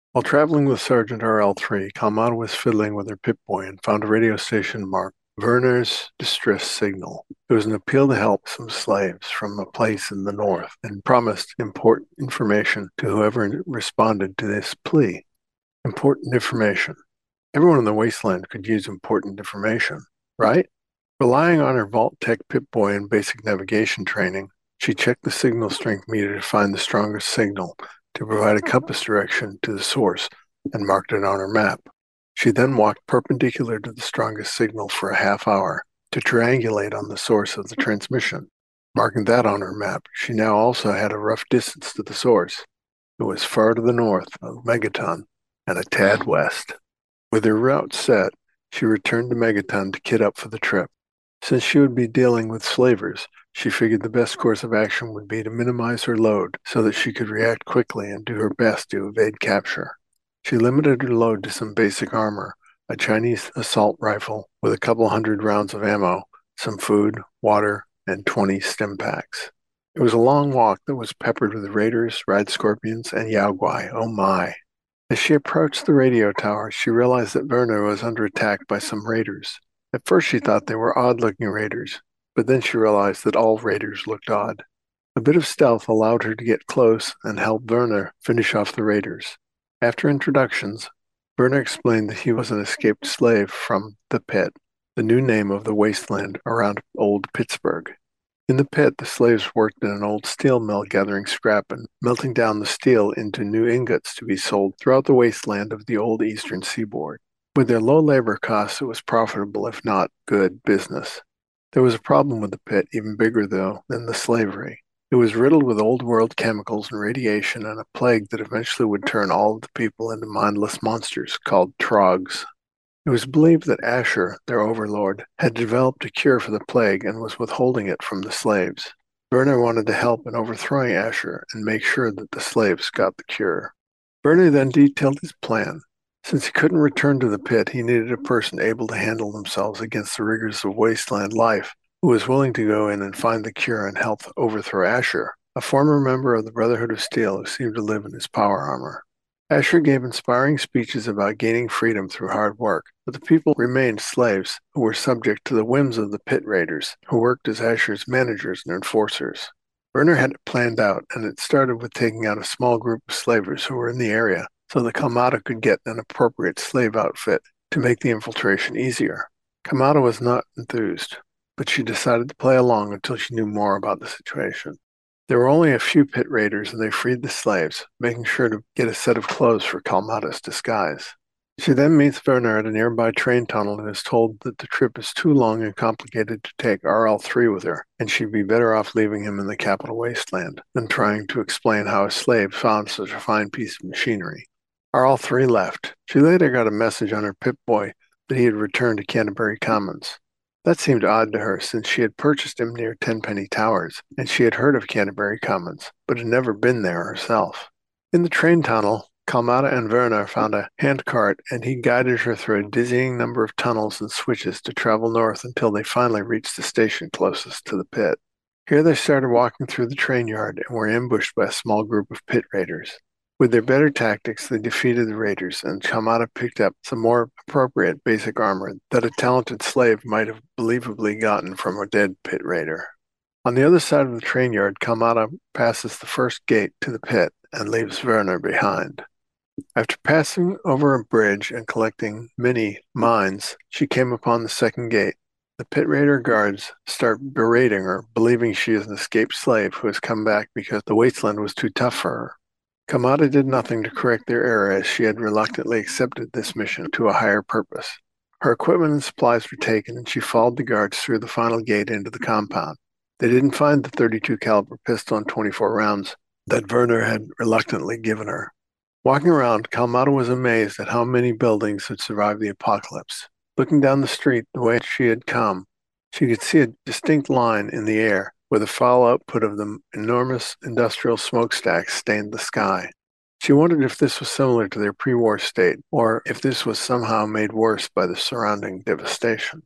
While traveling with Sergeant R L three, Kalmata was fiddling with her Pip-Boy and found a radio station marked Werner's Distress Signal. It was an appeal to help some slaves from a place in the north and promised important information to whoever responded to this plea. Important information. Everyone in the wasteland could use important information, right? Relying on her Vault-Tec Pip-Boy and basic navigation training, she checked the signal strength meter to find the strongest signal to provide a compass direction to the source and marked it on her map. She then walked perpendicular to the strongest signal for a half hour to triangulate on the source of the transmission. Marking that on her map, she now also had a rough distance to the source. It was far to the north of Megaton and a tad west. With her route set, she returned to Megaton to kit up for the trip. Since she would be dealing with slavers, she figured the best course of action would be to minimize her load so that she could react quickly and do her best to evade capture. She limited her load to some basic armor, a Chinese assault rifle with a couple hundred rounds of ammo, some food, water, and twenty stim packs. It was a long walk that was peppered with raiders, ride scorpions, and yaoguai. Oh my! As she approached the radio tower, she realized that Werner was under attack by some raiders. At first she thought they were odd-looking raiders, but then she realized that all raiders looked odd. A bit of stealth allowed her to get close and help Werner finish off the raiders. After introductions, Werner explained that he was an escaped slave from the Pit, the new name of the wasteland around Old Pittsburgh. In the Pit, the slaves worked in an old steel mill gathering scrap and melting down the steel into new ingots to be sold throughout the wasteland of the old eastern seaboard. With their low labor costs, it was profitable, if not good, business. There was a problem with the Pit, even bigger, though, than the slavery. It was riddled with old-world chemicals and radiation and a plague that eventually would turn all of the people into mindless monsters called trogs. It was believed that Asher, their overlord, had developed a cure for the plague and was withholding it from the slaves. Werner wanted to help in overthrowing Asher and make sure that the slaves got the cure. Werner then detailed his plan. Since he couldn't return to the Pit, he needed a person able to handle themselves against the rigors of wasteland life, who was willing to go in and find the cure and help overthrow Asher, a former member of the Brotherhood of Steel who seemed to live in his power armor. Asher gave inspiring speeches about gaining freedom through hard work, but the people remained slaves who were subject to the whims of the Pit raiders, who worked as Asher's managers and enforcers. Werner had it planned out, and it started with taking out a small group of slavers who were in the area so that Kalmata could get an appropriate slave outfit to make the infiltration easier. Kalmata was not enthused, but she decided to play along until she knew more about the situation. There were only a few Pit raiders, and they freed the slaves, making sure to get a set of clothes for Kalmata's disguise. She then meets Werner at a nearby train tunnel and is told that the trip is too long and complicated to take R L three with her, and she'd be better off leaving him in the capital wasteland than trying to explain how a slave found such a fine piece of machinery. R L three left. She later got a message on her Pip-Boy that he had returned to Canterbury Commons. That seemed odd to her, since she had purchased him near Tenpenny Towers, and she had heard of Canterbury Commons, but had never been there herself. In the train tunnel, Kalmata and Werner found a handcart, and he guided her through a dizzying number of tunnels and switches to travel north until they finally reached the station closest to the Pit. Here they started walking through the train yard and were ambushed by a small group of Pit raiders. With their better tactics, they defeated the raiders, and Kalmata picked up some more appropriate basic armor that a talented slave might have believably gotten from a dead Pit raider. On the other side of the train yard, Kalmata passes the first gate to the Pit and leaves Werner behind. After passing over a bridge and collecting many mines, she came upon the second gate. The Pit raider guards start berating her, believing she is an escaped slave who has come back because the wasteland was too tough for her. Kalmata did nothing to correct their error, as she had reluctantly accepted this mission to a higher purpose. Her equipment and supplies were taken, and she followed the guards through the final gate into the compound. They didn't find the thirty-two caliber pistol and twenty-four rounds that Werner had reluctantly given her. Walking around, Kalmata was amazed at how many buildings had survived the apocalypse. Looking down the street the way she had come, she could see a distinct line in the air, where the foul output of the enormous industrial smokestacks stained the sky. She wondered if this was similar to their pre-war state, or if this was somehow made worse by the surrounding devastation.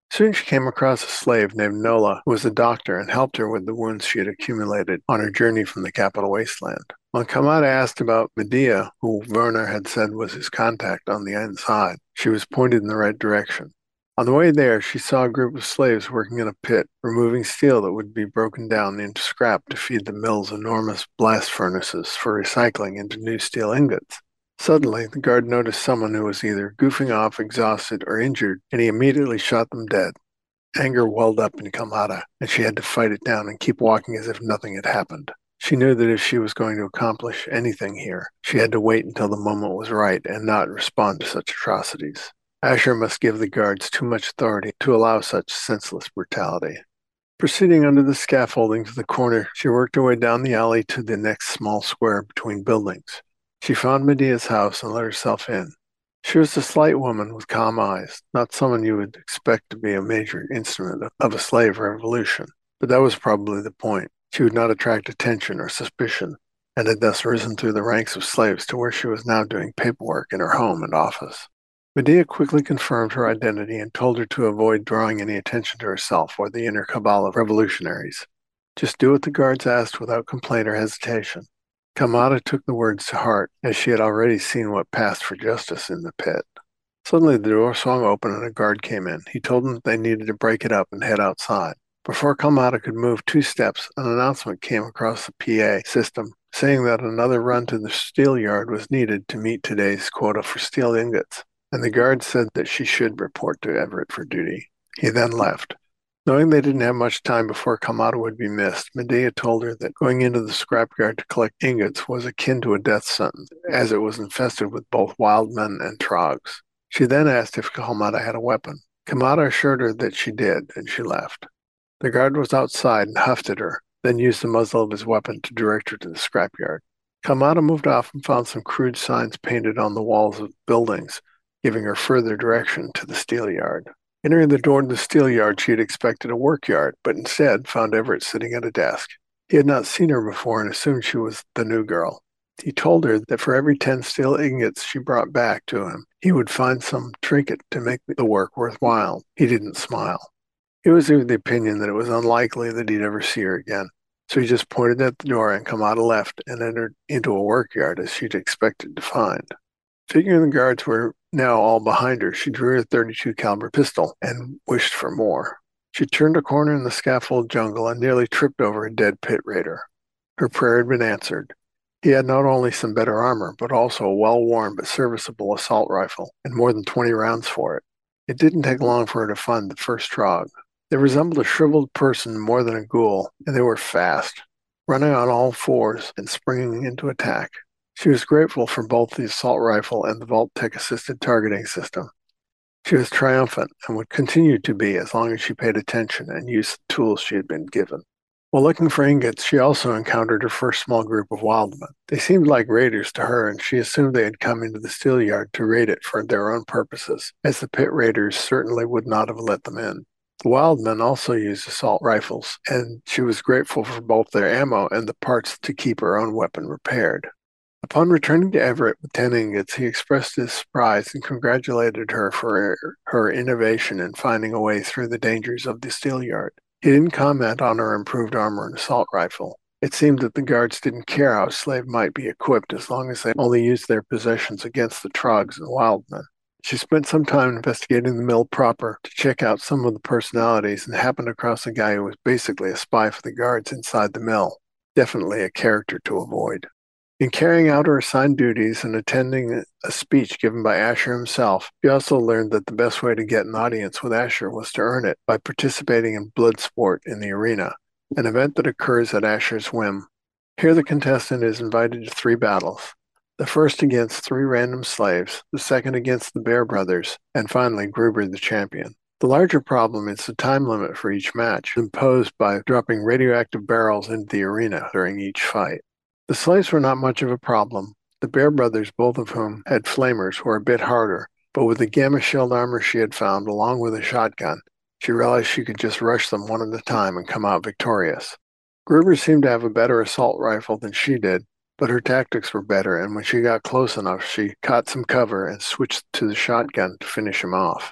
Soon she came across a slave named Nola, who was a doctor and helped her with the wounds she had accumulated on her journey from the capital wasteland. When Kamada asked about Medea, who Werner had said was his contact on the inside, she was pointed in the right direction. On the way there, she saw a group of slaves working in a pit, removing steel that would be broken down into scrap to feed the mill's enormous blast furnaces for recycling into new steel ingots. Suddenly, the guard noticed someone who was either goofing off, exhausted, or injured, and he immediately shot them dead. Anger welled up in Kamada, and she had to fight it down and keep walking as if nothing had happened. She knew that if she was going to accomplish anything here, she had to wait until the moment was right and not respond to such atrocities. Asher must give the guards too much authority to allow such senseless brutality. Proceeding under the scaffolding to the corner, she worked her way down the alley to the next small square between buildings. She found Medea's house and let herself in. She was a slight woman with calm eyes, not someone you would expect to be a major instrument of a slave revolution, but that was probably the point. She would not attract attention or suspicion, and had thus risen through the ranks of slaves to where she was now doing paperwork in her home and office. Medea quickly confirmed her identity and told her to avoid drawing any attention to herself or the inner cabal of revolutionaries. Just do what the guards asked without complaint or hesitation. Kamada took the words to heart, as she had already seen what passed for justice in the pit. Suddenly the door swung open and a guard came in. He told them that they needed to break it up and head outside. Before Kamada could move two steps, an announcement came across the P A system saying that another run to the steel yard was needed to meet today's quota for steel ingots, and the guard said that she should report to Everett for duty. He then left. Knowing they didn't have much time before Kamada would be missed, Medea told her that going into the scrapyard to collect ingots was akin to a death sentence, as it was infested with both wild men and trogs. She then asked if Kamada had a weapon. Kamada assured her that she did, and she left. The guard was outside and huffed at her, then used the muzzle of his weapon to direct her to the scrapyard. Kamada moved off and found some crude signs painted on the walls of buildings, giving her further direction to the steel yard. Entering the door to the steel yard, she had expected a work yard, but instead found Everett sitting at a desk. He had not seen her before and assumed she was the new girl. He told her that for every ten steel ingots she brought back to him, he would find some trinket to make the work worthwhile. He didn't smile. He was of the opinion that it was unlikely that he'd ever see her again, so he just pointed at the door and Kamada left and entered into a work yard as she'd expected to find. Figuring the guards were now all behind her, she drew her thirty-two caliber pistol and wished for more. She turned a corner in the scaffold jungle and nearly tripped over a dead pit raider. Her prayer had been answered. He had not only some better armor, but also a well-worn but serviceable assault rifle, and more than twenty rounds for it. It didn't take long for her to find the first trog. They resembled a shriveled person more than a ghoul, and they were fast, running on all fours and springing into attack. She was grateful for both the assault rifle and the Vault-Tec-assisted targeting system. She was triumphant and would continue to be as long as she paid attention and used the tools she had been given. While looking for ingots, she also encountered her first small group of wildmen. They seemed like raiders to her, and she assumed they had come into the steel yard to raid it for their own purposes, as the pit raiders certainly would not have let them in. The wildmen also used assault rifles, and she was grateful for both their ammo and the parts to keep her own weapon repaired. Upon returning to Everett with ten ingots, he expressed his surprise and congratulated her for her, her innovation in finding a way through the dangers of the steel yard. He didn't comment on her improved armor and assault rifle. It seemed that the guards didn't care how a slave might be equipped as long as they only used their possessions against the trogs and wildmen. She spent some time investigating the mill proper to check out some of the personalities and happened across a guy who was basically a spy for the guards inside the mill. Definitely a character to avoid. In carrying out her assigned duties and attending a speech given by Asher himself, she also learned that the best way to get an audience with Asher was to earn it by participating in blood sport in the arena, an event that occurs at Asher's whim. Here the contestant is invited to three battles, the first against three random slaves, the second against the Bear Brothers, and finally Gruber the champion. The larger problem is the time limit for each match, imposed by dropping radioactive barrels into the arena during each fight. The slaves were not much of a problem. The Bear Brothers, both of whom had flamers, were a bit harder, but with the gamma shield armor she had found, along with a shotgun, she realized she could just rush them one at a time and come out victorious. Gruber seemed to have a better assault rifle than she did, but her tactics were better, and when she got close enough, she caught some cover and switched to the shotgun to finish him off.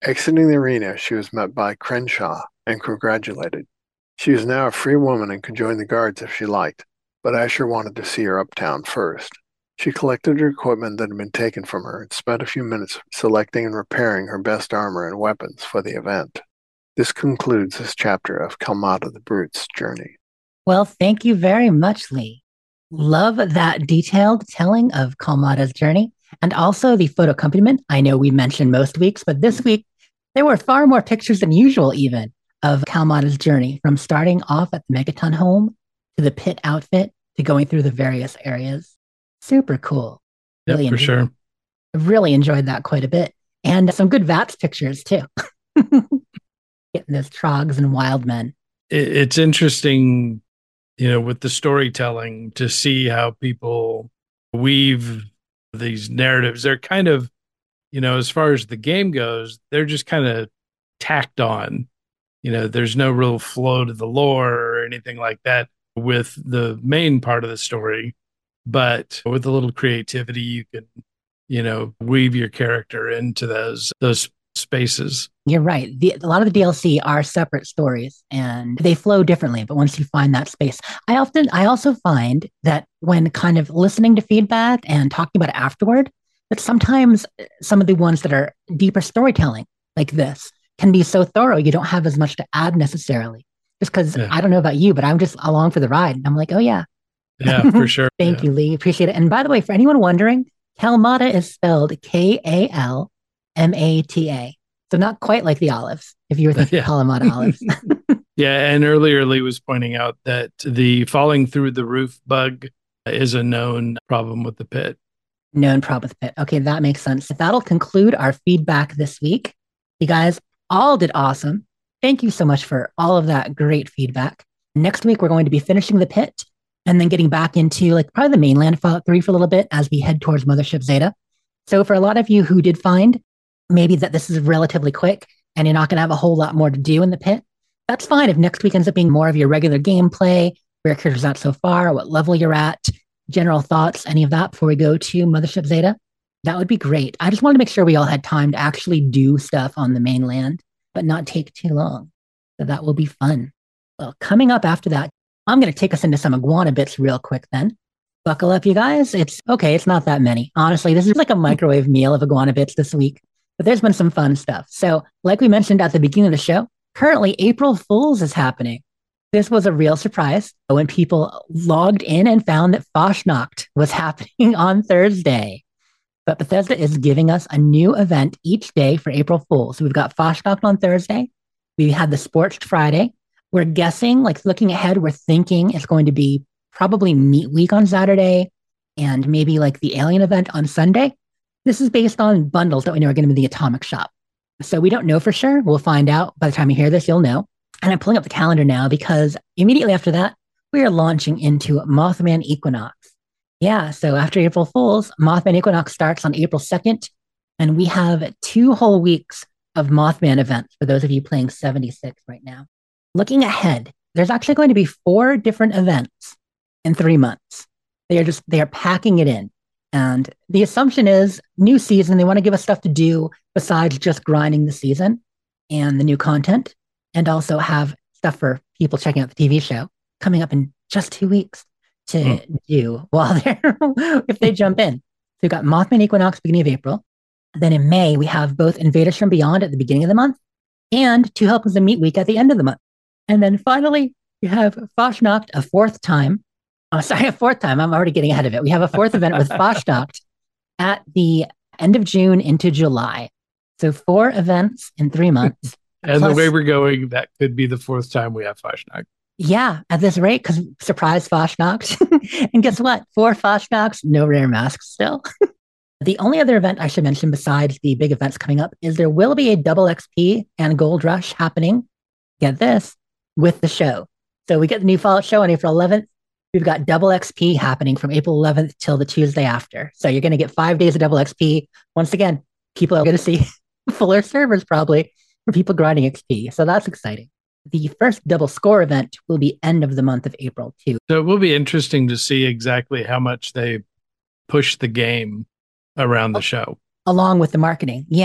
Exiting the arena, she was met by Crenshaw and congratulated. She is now a free woman and could join the guards if she liked, but Asher wanted to see her uptown first. She collected her equipment that had been taken from her and spent a few minutes selecting and repairing her best armor and weapons for the event. This concludes this chapter of Kalmata the Brute's journey. Well, thank you very much, Lee. Love that detailed telling of Kalmata's journey and also the photo accompaniment. I know we mentioned most weeks, but this week there were far more pictures than usual even of Kalmata's journey, from starting off at the Megaton home to the pit outfit to going through the various areas. Super cool. Yep, Really for enjoyed- sure. Really enjoyed that quite a bit. And some good V A T S pictures too. Getting those trogs and wild men. It, it's interesting, you know, with the storytelling to see how people weave these narratives. They're kind of, you know, as far as the game goes, they're just kind of tacked on. You know, there's no real flow to the lore or anything like that with the main part of the story. But with a little creativity, you can, you know, weave your character into those those spaces. You're right. The, a lot of the D L C are separate stories and they flow differently. But once you find that space, I often, I also find that when kind of listening to feedback and talking about it afterward, that sometimes some of the ones that are deeper storytelling like this can be so thorough, you don't have as much to add necessarily. Just because Yeah. I don't know about you, but I'm just along for the ride. And I'm like, oh, yeah. Yeah, for sure. Thank Yeah. you, Lee. Appreciate it. And by the way, for anyone wondering, Kalmata is spelled K A L M A T A. So not quite like the olives, if you were thinking Yeah. Kalamata olives. Yeah, and earlier Lee was pointing out that the falling through the roof bug is a known problem with the pit. Known problem with the pit. Okay, that makes sense. That'll conclude our feedback this week. You guys all did awesome. Thank you so much for all of that great feedback. Next week, we're going to be finishing the pit and then getting back into like probably the mainland Fallout three for a little bit as we head towards Mothership Zeta. So for a lot of you who did find maybe that this is relatively quick and you're not going to have a whole lot more to do in the pit, that's fine. If next week ends up being more of your regular gameplay, where your character's at so far, what level you're at, general thoughts, any of that before we go to Mothership Zeta, that would be great. I just wanted to make sure we all had time to actually do stuff on the mainland, but not take too long. So that will be fun. Well, coming up after that, I'm going to take us into some iguana bits real quick then. Buckle up, you guys. It's okay. It's not that many. Honestly, this is like a microwave meal of iguana bits this week, but there's been some fun stuff. So like we mentioned at the beginning of the show, currently April Fool's is happening. This was a real surprise when people logged in and found that Fashnacht was happening on Thursday. But Bethesda is giving us a new event each day for April Fool's. So we've got Fashnacht on Thursday. We had the Sporched Friday. We're guessing, like looking ahead, we're thinking it's going to be probably Meat Week on Saturday and maybe like the Alien event on Sunday. This is based on bundles that we know are going to be in the Atomic Shop. So we don't know for sure. We'll find out. By the time you hear this, you'll know. And I'm pulling up the calendar now because immediately after that, we are launching into Mothman Equinox. Yeah, so after April Fool's, Mothman Equinox starts on April second, and we have two whole weeks of Mothman events for those of you playing seventy-six right now. Looking ahead, there's actually going to be four different events in three months. They are just, they are packing it in. And the assumption is new season, they want to give us stuff to do besides just grinding the season and the new content, and also have stuff for people checking out the T V show coming up in just two weeks to mm. do while they're, if they jump in. So we've got Mothman Equinox beginning of April. Then in May, we have both Invaders from Beyond at the beginning of the month and Two Help with the Meat Week at the end of the month. And then finally, we have Fashnacht a fourth time. Oh, sorry, a fourth time. I'm already getting ahead of it. We have a fourth event with Fashnacht at the end of June into July. So four events in three months. And Plus, the way we're going, that could be the fourth time we have Fashnacht. Yeah, at this rate, because surprise Fashnacht. And guess what? Four Fashnachts, no rare masks still. The only other event I should mention besides the big events coming up is there will be a double X P and Gold Rush happening, get this, with the show. So we get the new Fallout show on April eleventh. We've got double X P happening from April eleventh till the Tuesday after. So you're going to get five days of double X P. Once again, people are going to see fuller servers probably for people grinding X P. So that's exciting. The first double score event will be end of the month of April too. So it will be interesting to see exactly how much they push the game around the show. Along with the marketing. Yeah.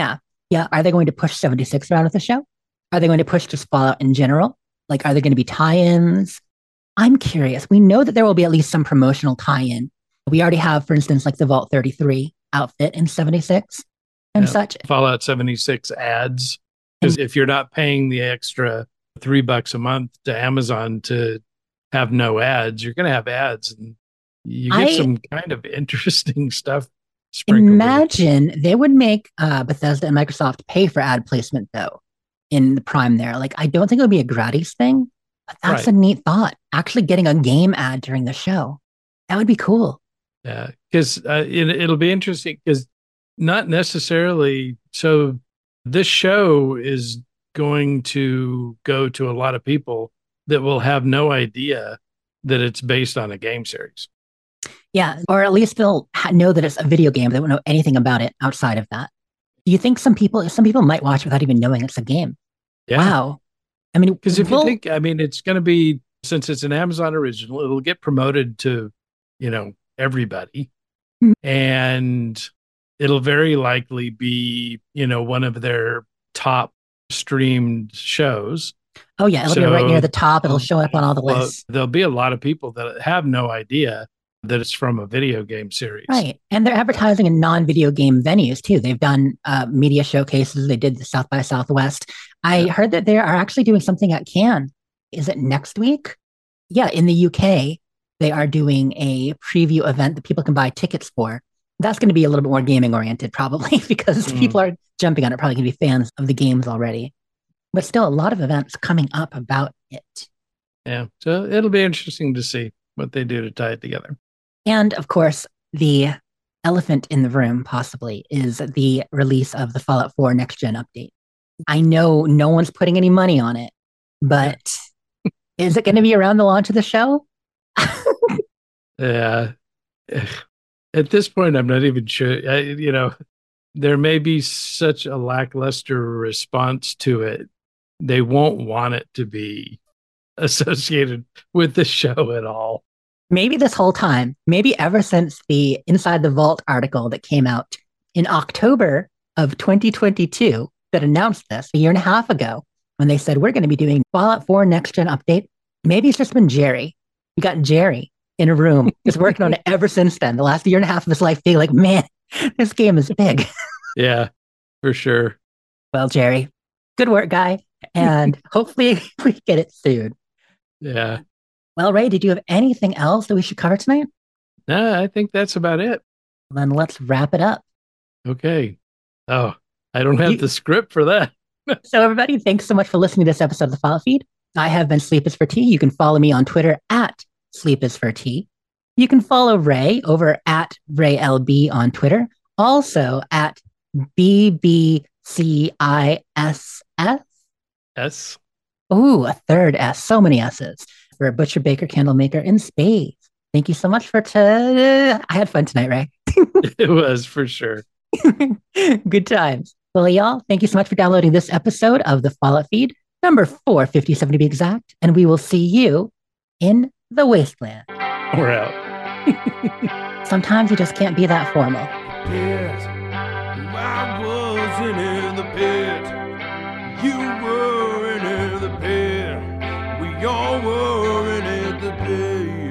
Yeah, are they going to push seventy-six around with the show? Are they going to push just Fallout in general? Like, are there going to be tie-ins? I'm curious. We know that there will be at least some promotional tie-in. We already have, for instance, like the Vault thirty-three outfit in seventy-six and Yeah, such. Fallout seventy-six ads. Because if you're not paying the extra three bucks a month to Amazon to have no ads, you're going to have ads, and you get I- some kind of interesting stuff sprinkled in. Imagine they would make uh, Bethesda and Microsoft pay for ad placement, though, in the Prime there. Like, I don't think it would be a gratis thing, but that's Right. a neat thought. Actually getting a game ad during the show. That would be cool. Yeah, because uh, it, it'll be interesting because not necessarily. So this show is going to go to a lot of people that will have no idea that it's based on a game series. Yeah, or at least they'll ha- know that it's a video game. They won't know anything about it outside of that. Do you think some people, some people might watch without even knowing it's a game? Yeah. Wow. I mean, Because if we'll- you think, I mean, it's going to be, since it's an Amazon original, it'll get promoted to, you know, everybody. Hmm. And it'll very likely be, you know, one of their top streamed shows. oh yeah, it'll be right near So- the top. It'll show up on all the Well, lists. there'll be a lot of people that have no idea that it's from a video game series. Right. And they're advertising in non-video game venues too. They've done uh, media showcases. They did the South by Southwest. I heard that they are actually doing something at Cannes. Is it next week? Yeah, in the U K, they are doing a preview event that people can buy tickets for. That's going to be a little bit more gaming oriented, probably, because Mm. people are jumping on it, probably going to be fans of the games already. But still, a lot of events coming up about it. Yeah. So it'll be interesting to see what they do to tie it together. And of course, the elephant in the room possibly is the release of the Fallout four next gen update. I know no one's putting any money on it, but is it going to be around the launch of the show? Yeah. At this point, I'm not even sure. I, you know, there may be such a lackluster response to it. They won't want it to be associated with the show at all. Maybe this whole time, maybe ever since the Inside the Vault article that came out in October of twenty twenty-two that announced this a year and a half ago, when they said we're going to be doing Fallout four next gen update. Maybe it's just been Jerry. We got Jerry in a room, just working on it ever since then. The last year and a half of his life being like, man, this game is big. Yeah, for sure. Well, Jerry, good work, guy. And hopefully we get it soon. Yeah. Well, Ray, did you have anything else that we should cover tonight? No, I think that's about it. Then let's wrap it up. Okay. Oh, I don't have You- the script for that. So, everybody, thanks so much for listening to this episode of the Follow Feed. I have been Sleep is for Tea. You can follow me on Twitter at Sleep is for Tea. You can follow Ray over at Ray L B on Twitter, also at B B C I S S. S. Ooh, a third S. So many S's for Butcher Baker Candle Maker in space. Thank you so much for. T- I had fun tonight, Ray. It was for sure. Good times. Well, y'all, thank you so much for downloading this episode of the Fallout Feed, number four fifty-seven to be exact. And we will see you in the wasteland. We're out. Sometimes you just can't be that formal. Pit. I wasn't in the pit. You weren't in the pit. We all weren't in the pit.